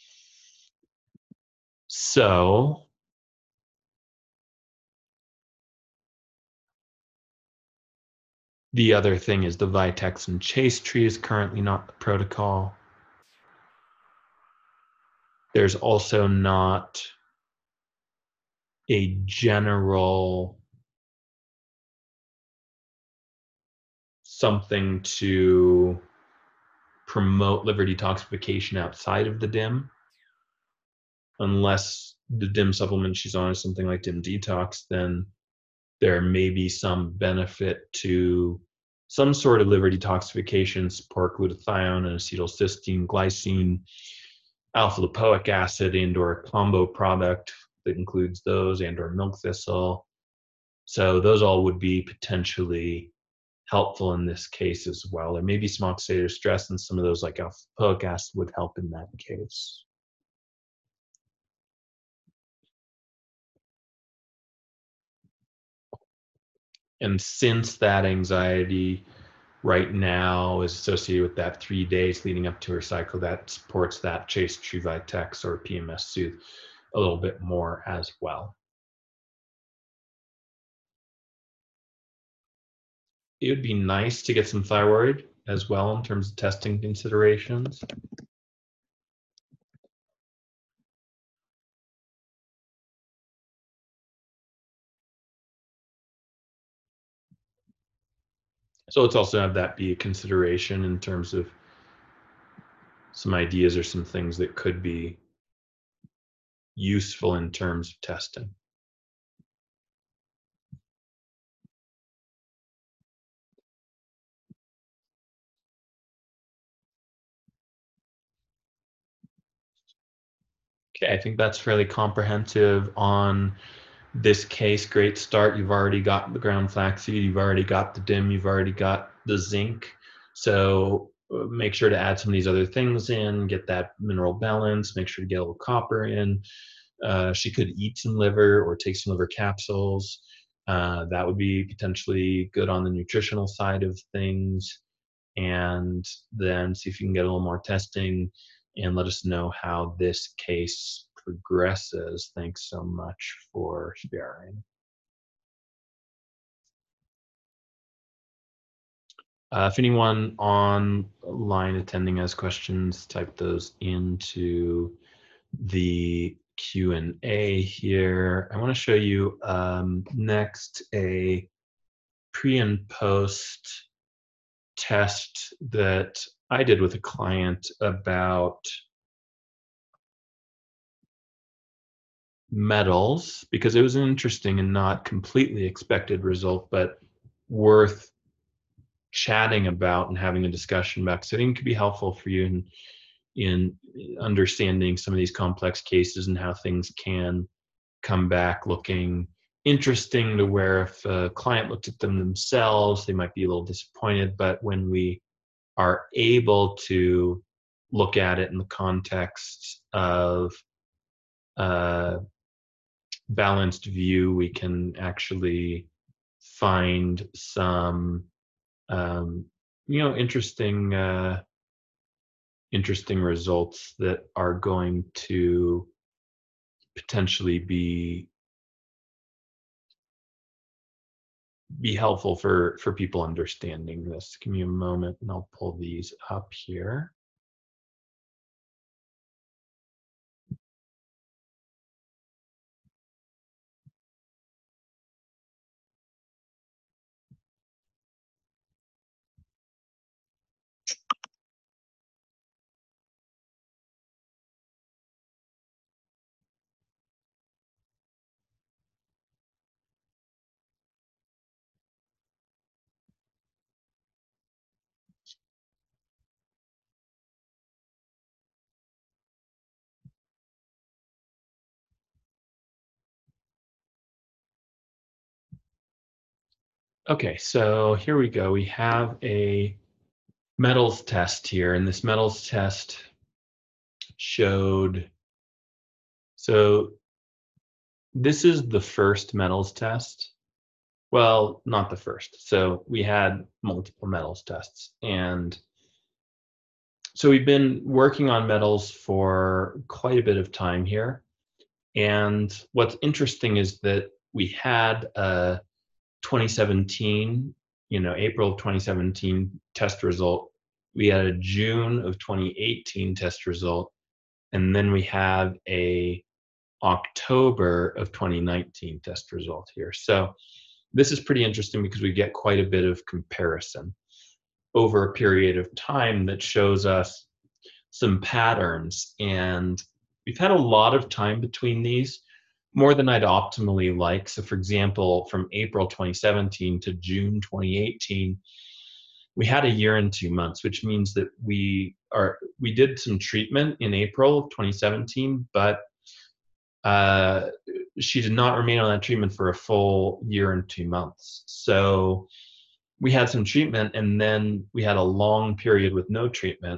So the other thing is the Vitex and Chase Tree is currently not the protocol. There's also not a general something to promote liver detoxification outside of the D I M, unless the D I M supplement she's on is something like D I M Detox. Then there may be some benefit to some sort of liver detoxification, support glutathione and acetylcysteine, glycine, alpha lipoic acid, and or a combo product that includes those, and or milk thistle. So those all would be potentially helpful in this case as well. Or maybe some oxidative stress, and some of those like alpha lipoic acid would help in that case. And since that anxiety right now is associated with that three days leading up to her cycle, that supports that Chase Tree Vitex or P M S Soothe a little bit more as well. It would be nice to get some thyroid as well in terms of testing considerations. So let's also have that be a consideration in terms of some ideas or some things that could be useful in terms of testing. Okay, I think that's fairly comprehensive on this case. Great start. You've already got the ground flaxseed, you've already got the D I M, you've already got the zinc. So uh, make sure to add some of these other things in, get that mineral balance, make sure to get a little copper in. Uh, she could eat some liver or take some liver capsules. Uh, that would be potentially good on the nutritional side of things. And then see if you can get a little more testing and let us know how this case progresses. Thanks so much for sharing. Uh, if anyone online attending has questions, type those into the Q and A here. I want to show you um, next a pre and post test that I did with a client about metals, because it was an interesting and not completely expected result, but worth chatting about and having a discussion about, because I think it could be helpful for you in, in understanding some of these complex cases and how things can come back looking interesting, to where if a client looked at them themselves, they might be a little disappointed. But when we are able to look at it in the context of uh, balanced view, we can actually find some um, you know interesting uh, interesting results that are going to potentially be be helpful for for people understanding this. Give me a moment and I'll pull these up here. Okay, so here we go. We have a metals test here, and this metals test showed, so this is the first metals test. Well, not the first. So we had multiple metals tests. And so we've been working on metals for quite a bit of time here. And what's interesting is that we had a twenty seventeen, you know, April of twenty seventeen test result. We had a June of twenty eighteen test result. And then we have a October of twenty nineteen test result here. So this is pretty interesting because we get quite a bit of comparison over a period of time that shows us some patterns. And we've had a lot of time between these, more than I'd optimally like. So for example, from April twenty seventeen to June twenty eighteen, we had a year and two months, which means that we are we did some treatment in April of twenty seventeen, but uh, she did not remain on that treatment for a full year and two months. So we had some treatment, and then we had a long period with no treatment.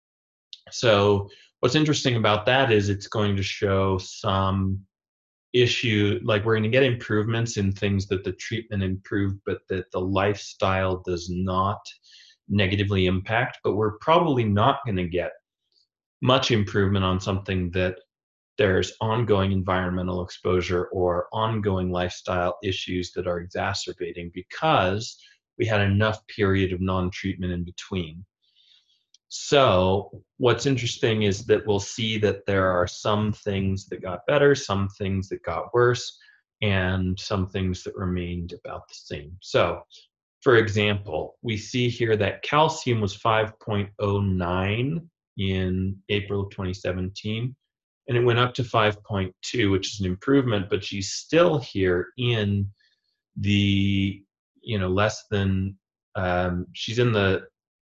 So what's interesting about that is it's going to show some issue, like we're going to get improvements in things that the treatment improved, but that the lifestyle does not negatively impact. But we're probably not going to get much improvement on something that there's ongoing environmental exposure or ongoing lifestyle issues that are exacerbating, because we had enough period of non-treatment in between. So what's interesting is that we'll see that there are some things that got better, some things that got worse, and some things that remained about the same. So for example, we see here that calcium was five point oh nine in April of twenty seventeen, and it went up to five point two, which is an improvement, but she's still here in the, you know, less than, um, she's in the,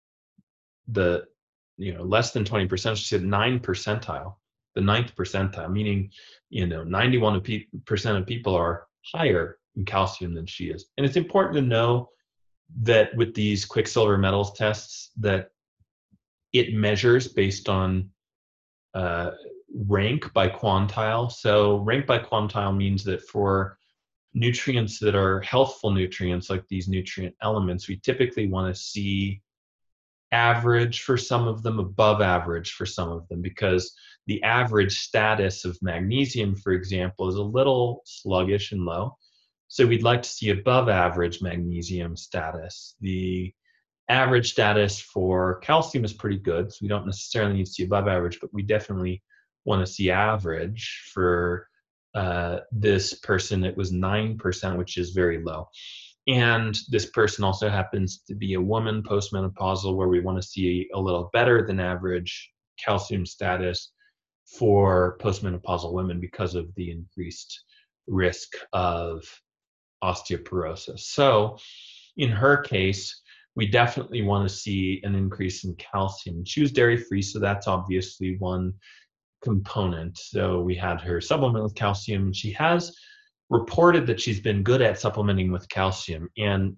the, you know, less than twenty percent. She's at nine percentile, the ninth percentile, meaning, you know, ninety-one percent of people are higher in calcium than she is. And it's important to know that with these quicksilver metals tests that it measures based on uh, rank by quantile. So rank by quantile means that for nutrients that are healthful nutrients, like these nutrient elements, we typically want to see average for some of them, above average for some of them, because the average status of magnesium, for example, is a little sluggish and low. So we'd like to see above average magnesium status. The average status for calcium is pretty good, so we don't necessarily need to see above average, but we definitely want to see average. For uh, this person, it was nine percent, which is very low. And this person also happens to be a woman, postmenopausal, where we want to see a little better than average calcium status for postmenopausal women because of the increased risk of osteoporosis. So in her case, we definitely want to see an increase in calcium. She was dairy-free, so that's obviously one component. So we had her supplement with calcium, and she has reported that she's been good at supplementing with calcium. And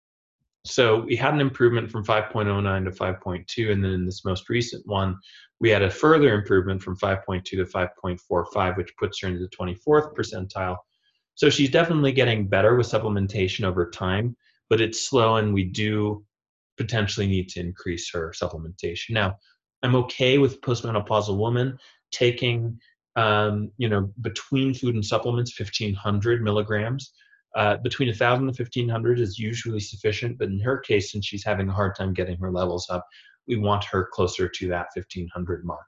so we had an improvement from five point oh nine to five point two, and then in this most recent one, we had a further improvement from five point two to five point four five, which puts her into the twenty-fourth percentile. So she's definitely getting better with supplementation over time, but it's slow, and we do potentially need to increase her supplementation. Now, I'm okay with postmenopausal woman taking, um, you know, between food and supplements, fifteen hundred milligrams. Uh, between one thousand and fifteen hundred is usually sufficient, but in her case, since she's having a hard time getting her levels up, we want her closer to that fifteen hundred mark.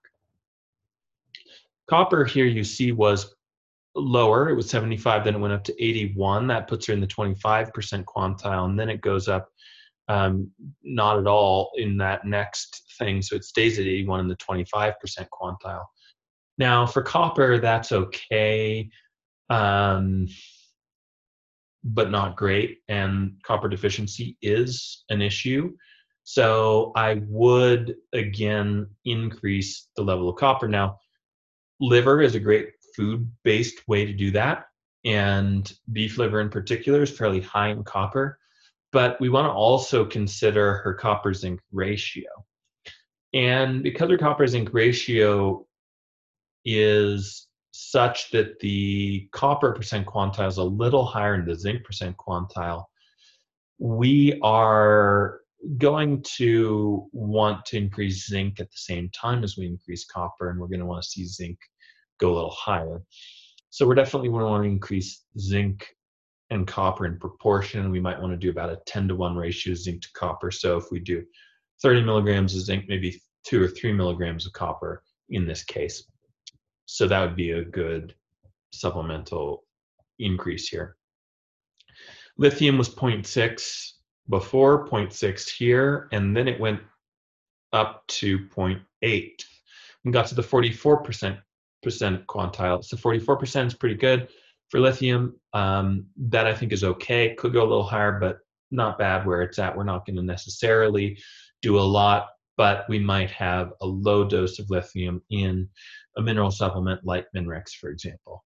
Copper here you see was lower. It was seventy-five, then it went up to eighty-one. That puts her in the twenty-five percent quantile, and then it goes up um, not at all in that next thing. So it stays at eighty-one in the twenty-five percent quantile. Now for copper, that's okay, um, but not great. And copper deficiency is an issue. So I would, again, increase the level of copper. Now, liver is a great food-based way to do that. And beef liver in particular is fairly high in copper. But we want to also consider her copper zinc ratio. And because her copper zinc ratio is such that the copper percent quantile is a little higher than the zinc percent quantile, we are going to want to increase zinc at the same time as we increase copper, and we're going to want to see zinc go a little higher. So we're definitely going to want to increase zinc and copper in proportion. We might want to do about a ten to one ratio zinc to copper. So if we do thirty milligrams of zinc, maybe two or three milligrams of copper in this case. So that would be a good supplemental increase here. Lithium was zero point six before, zero point six here, and then it went up to zero point eight and got to the forty-four percent percent quantile. So forty-four percent is pretty good for lithium. Um, that I think is okay. Could go a little higher, but not bad where it's at. We're not going to necessarily do a lot, but we might have a low dose of lithium in a mineral supplement like Minrex, for example.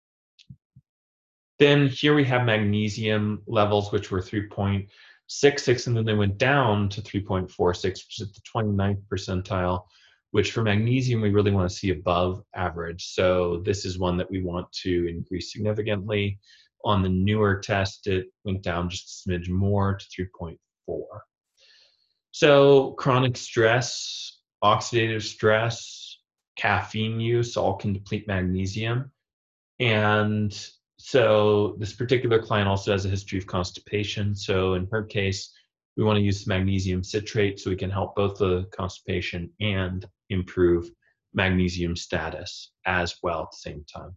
Then here we have magnesium levels, which were three point six six, and then they went down to three point four six, which is at the twenty-ninth percentile, which for magnesium, we really want to see above average. So this is one that we want to increase significantly. On the newer test, it went down just a smidge more to three point four. So chronic stress, oxidative stress, caffeine use all can deplete magnesium. And so this particular client also has a history of constipation. So in her case, we want to use magnesium citrate so we can help both the constipation and improve magnesium status as well at the same time.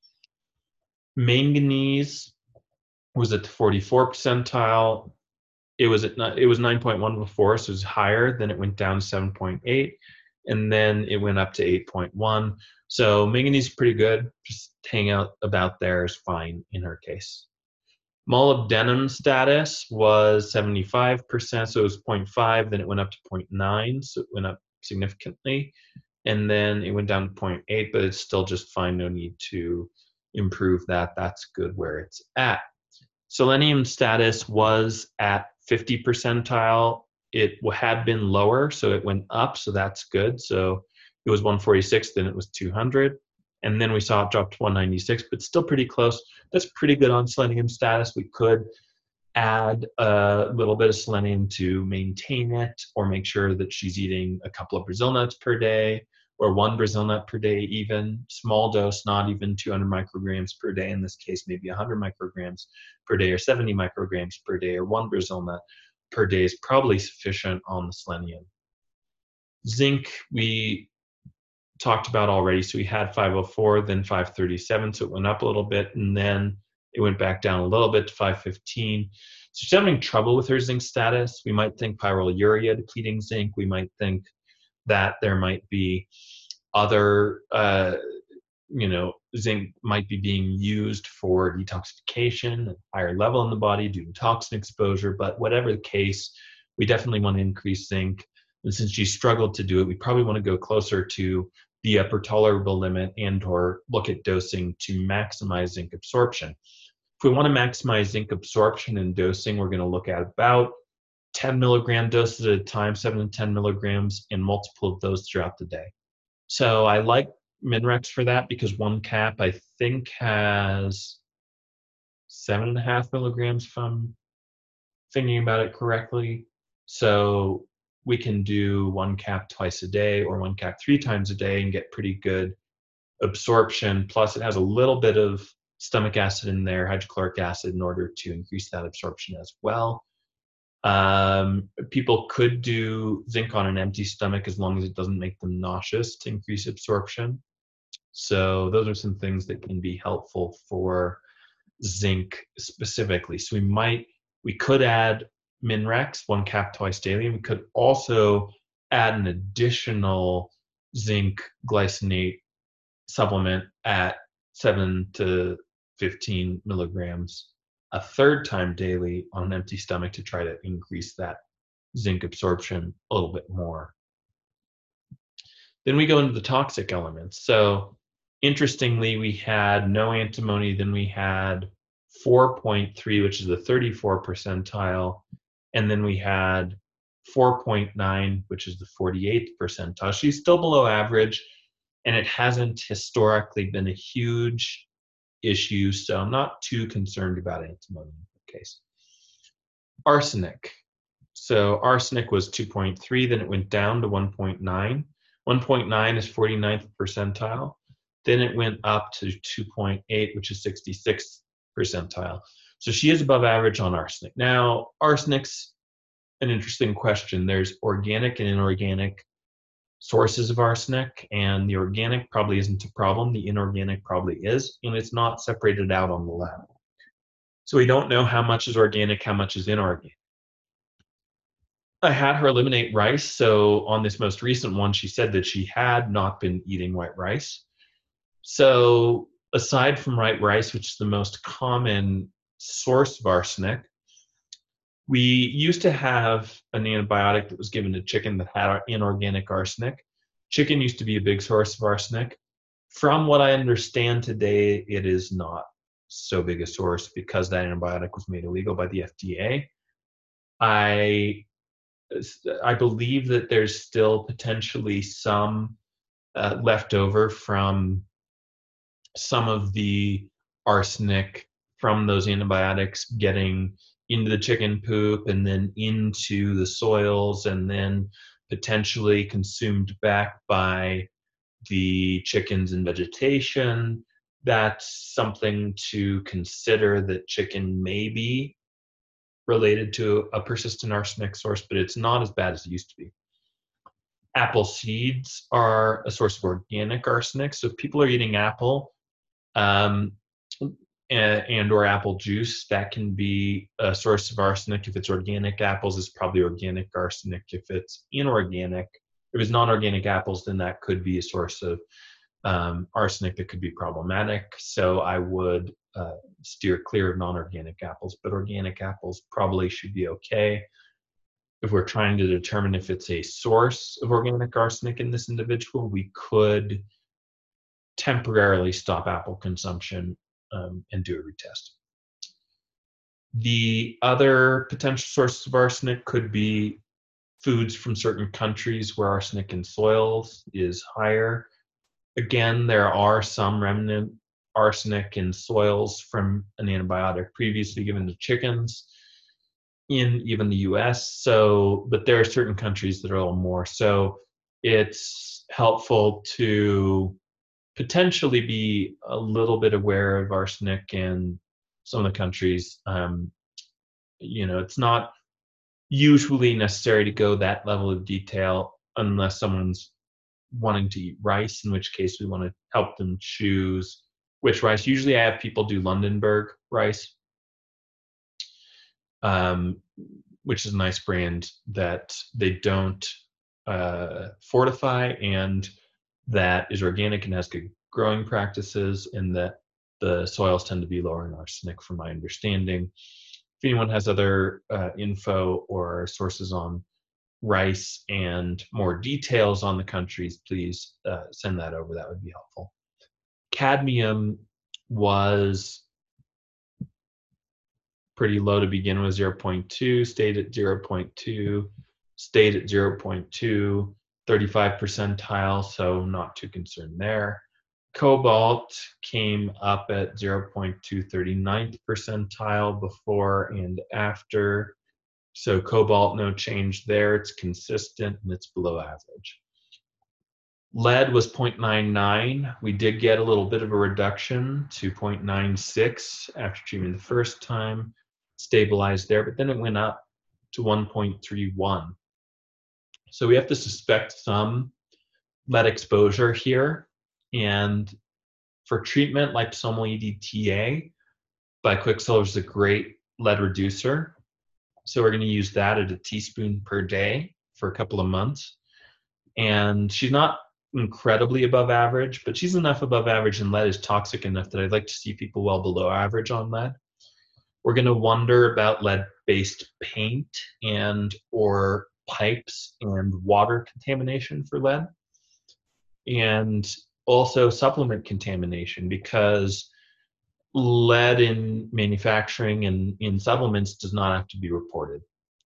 Manganese was at the forty-four percentile. It was at it was nine point one before, so it was higher. Then it went down to seven point eight, and then it went up to eight point one. So manganese is pretty good. Just hang out about there is fine in her case. Molybdenum status was seventy-five percent, so it was zero point five. Then it went up to zero point nine, so it went up significantly. And then it went down to zero point eight, but it's still just fine. No need to improve that. That's good where it's at. Selenium status was at fifty percentile. It had been lower, so it went up, so that's good. So it was one forty-six, then it was two hundred. And then we saw it drop to one ninety-six, but still pretty close. That's pretty good on selenium status. We could add a little bit of selenium to maintain it, or make sure that she's eating a couple of Brazil nuts per day, or one Brazil nut per day even. Small dose, not even two hundred micrograms per day. In this case, maybe one hundred micrograms per day, or seventy micrograms per day, or one Brazil nut per day is probably sufficient on the selenium. Zinc, we talked about already. So we had five oh four, then five thirty-seven, so it went up a little bit, and then it went back down a little bit to five fifteen. So she's having trouble with her zinc status. We might think pyroluria depleting zinc. We might think that there might be other, uh, you know, zinc might be being used for detoxification at a higher level in the body due to toxin exposure. But whatever the case, we definitely want to increase zinc. And since she struggled to do it, we probably want to go closer to the upper tolerable limit and or look at dosing to maximize zinc absorption. If we want to maximize zinc absorption and dosing, we're going to look at about ten milligram doses at a time, seven to ten milligrams, and multiple of those throughout the day. So I like Minrex for that because one cap, I think, has seven and a half milligrams if I'm thinking about it correctly. So we can do one cap twice a day or one cap three times a day and get pretty good absorption. Plus it has a little bit of stomach acid in there, hydrochloric acid, in order to increase that absorption as well. Um, people could do zinc on an empty stomach as long as it doesn't make them nauseous to increase absorption. So those are some things that can be helpful for zinc specifically. So we might, we could add Minrex, one cap twice daily, and we could also add an additional zinc glycinate supplement at seven to fifteen milligrams a third time daily on an empty stomach to try to increase that zinc absorption a little bit more. Then we go into the toxic elements. So interestingly, we had no antimony, then we had four point three, which is the thirty-four percentile, and then we had four point nine, which is the forty-eighth percentile. She's still below average, and it hasn't historically been a huge issue, so I'm not too concerned about antimony in the case. Arsenic. So arsenic was two point three, then it went down to one point nine. one point nine is forty-ninth percentile. Then it went up to two point eight, which is sixty-sixth percentile. So she is above average on arsenic. Now, arsenic's an interesting question. There's organic and inorganic sources of arsenic, and the organic probably isn't a problem. The inorganic probably is, and it's not separated out on the lab. So we don't know how much is organic, how much is inorganic. I had her eliminate rice. So on this most recent one, she said that she had not been eating white rice. So aside from white rice, which is the most common source of arsenic, we used to have an antibiotic that was given to chicken that had inorganic arsenic. Chicken used to be a big source of arsenic. From what I understand today, it is not so big a source because that antibiotic was made illegal by the F D A. I, I believe that there's still potentially some uh, left over from some of the arsenic from those antibiotics getting into the chicken poop and then into the soils and then potentially consumed back by the chickens and vegetation. That's something to consider, that chicken may be related to a persistent arsenic source, but it's not as bad as it used to be. Apple seeds are a source of organic arsenic. So if people are eating apple um, and, and or apple juice, that can be a source of arsenic. If it's organic apples, it's probably organic arsenic. If it's inorganic, if it's non-organic apples, then that could be a source of um, arsenic that could be problematic. So I would uh, steer clear of non-organic apples, but organic apples probably should be okay. If we're trying to determine if it's a source of organic arsenic in this individual, we could temporarily stop apple consumption um, and do a retest. The other potential sources of arsenic could be foods from certain countries where arsenic in soils is higher. Again, there are some remnant arsenic in soils from an antibiotic previously given to chickens in even the U S. So, but there are certain countries that are a little more. So it's helpful to potentially be a little bit aware of arsenic in some of the countries. Um, you know, it's not usually necessary to go that level of detail unless someone's wanting to eat rice, in which case we want to help them choose which rice. Usually I have people do Lundenberg rice, um, which is a nice brand that they don't uh, fortify and that is organic and has good growing practices, and that the soils tend to be lower in arsenic from my understanding. If anyone has other uh, info or sources on rice and more details on the countries, please uh, send that over. That would be helpful. Cadmium was pretty low to begin with, zero point two, stayed at zero point two, stayed at zero point two, thirty-five percentile, so not too concerned there. Cobalt came up at zero point two, thirty-ninth percentile before and after. So cobalt, no change there. It's consistent and it's below average. Lead was zero point nine nine. We did get a little bit of a reduction to zero point nine six after treatment the first time, stabilized there, but then it went up to one point three one. So we have to suspect some lead exposure here. And for treatment, liposomal E D T A by Quicksilver is a great lead reducer. So we're going to use that at a teaspoon per day for a couple of months. And she's not incredibly above average, but she's enough above average, and lead is toxic enough that I'd like to see people well below average on lead. We're going to wonder about lead-based paint and or pipes and water contamination for lead, and also supplement contamination, because lead in manufacturing and in supplements does not have to be reported.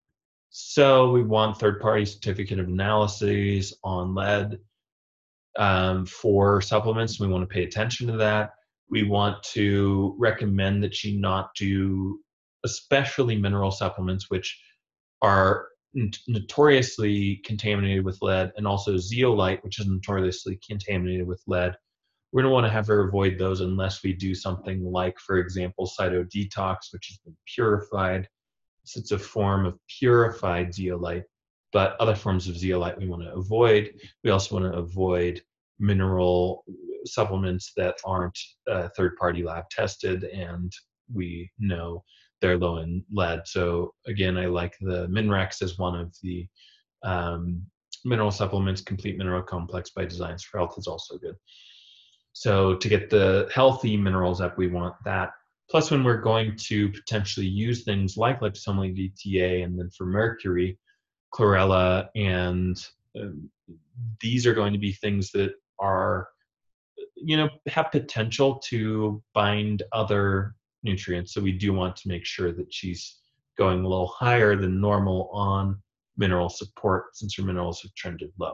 So we want third-party certificate of analyses on lead um, for supplements. We want to pay attention to that. We want to recommend that she not do especially mineral supplements, which are notoriously contaminated with lead, and also zeolite, which is notoriously contaminated with lead. We're going to want to have her avoid those unless we do something like, for example, cytodetox, which has been purified. So it's a form of purified zeolite, but other forms of zeolite we want to avoid. We also want to avoid mineral supplements that aren't uh, third-party lab tested, and we know they're low in lead. So again, I like the Minrex as one of the um, mineral supplements. Complete Mineral Complex by Designs for Health is also good. So to get the healthy minerals up, we want that. Plus, when we're going to potentially use things like liposomal E D T A, and then for mercury, chlorella, and um, these are going to be things that are, you know, have potential to bind other nutrients. So we do want to make sure that she's going a little higher than normal on mineral support, since her minerals have trended low.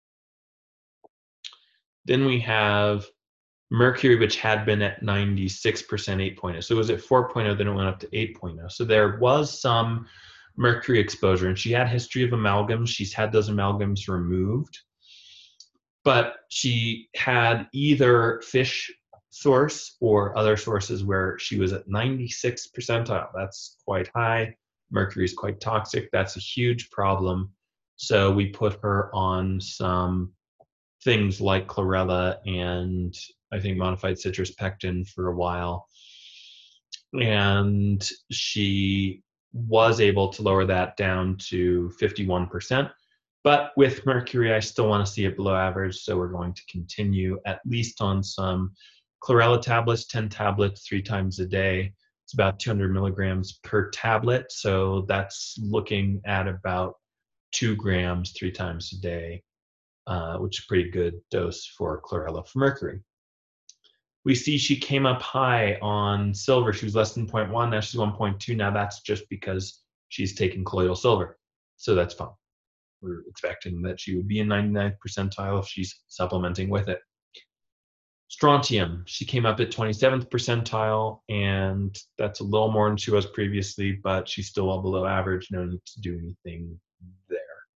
Then we have mercury, which had been at ninety-six percent, eight point oh. So it was at four point oh, then it went up to eight point oh. So there was some mercury exposure, and she had a history of amalgams. She's had those amalgams removed, but she had either fish source or other sources where she was at ninety-six percentile. That's quite high. Mercury is quite toxic. That's a huge problem. So we put her on some things like chlorella and I think modified citrus pectin for a while. And she was able to lower that down to fifty-one percent. But with mercury, I still want to see it below average. So we're going to continue at least on some chlorella tablets, ten tablets, three times a day. It's about two hundred milligrams per tablet. So that's looking at about two grams three times a day, uh, which is a pretty good dose for chlorella for mercury. We see she came up high on silver. She was less than zero point one, now she's one point two. Now that's just because she's taking colloidal silver. So that's fine. We're expecting that she would be in ninety-ninth percentile if she's supplementing with it. Strontium, she came up at twenty-seventh percentile, and that's a little more than she was previously, but she's still well below average. No need to do anything there.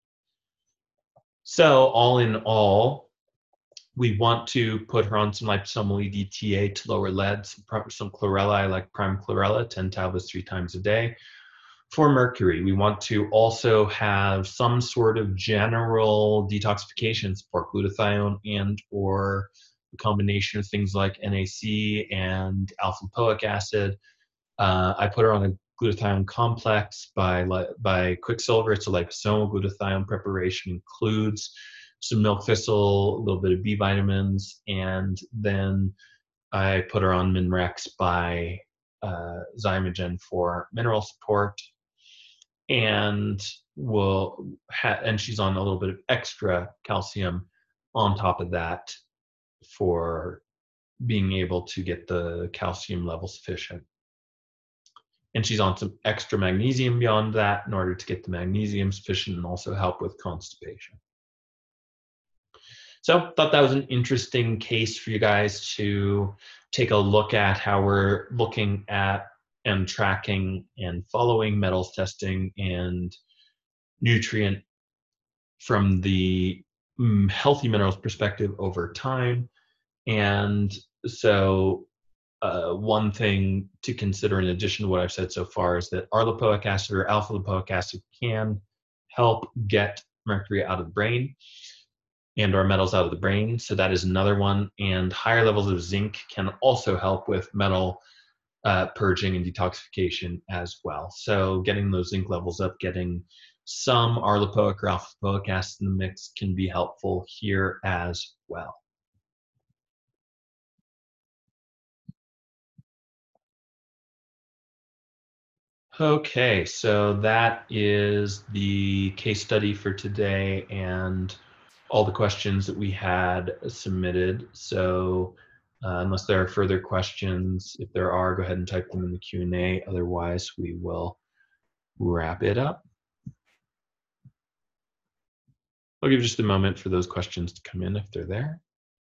So all in all, we want to put her on some liposomal E D T A to lower lead, some, some chlorella. I like prime chlorella, ten tablets three times a day. For mercury, we want to also have some sort of general detoxification support, glutathione and or a combination of things like N A C and alpha-lipoic acid. Uh, I put her on a glutathione complex by, by Quicksilver. It's a liposomal glutathione preparation, includes some milk thistle, a little bit of B vitamins, and then I put her on Minrex by uh, Zymogen for mineral support, and will ha and she's on a little bit of extra calcium on top of that for being able to get the calcium level sufficient. And she's on some extra magnesium beyond that in order to get the magnesium sufficient and also help with constipation. So thought that was an interesting case for you guys to take a look at how we're looking at and tracking and following metals testing and nutrient from the mm, healthy minerals perspective over time. And so uh, one thing to consider in addition to what I've said so far is that R-lipoic acid or alpha-lipoic acid can help get mercury out of the brain and or metals out of the brain. So that is another one. And higher levels of zinc can also help with metal uh, purging and detoxification as well. So getting those zinc levels up, getting some R-lipoic or alpha-lipoic acid in the mix can be helpful here as well. Okay, so that is the case study for today and all the questions that we had submitted. So uh, unless there are further questions, if there are, go ahead and type them in the Q and A. Otherwise, we will wrap it up. I'll give just a moment for those questions to come in if they're there.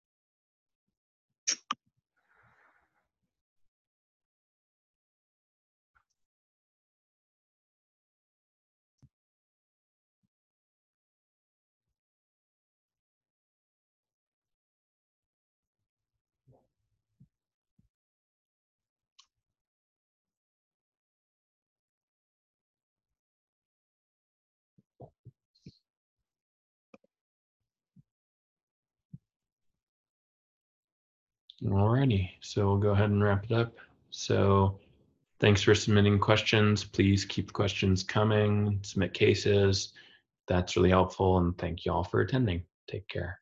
Alrighty, so we'll go ahead and wrap it up. So thanks for submitting questions. Please keep the questions coming, submit cases. That's really helpful, and thank you all for attending. Take care.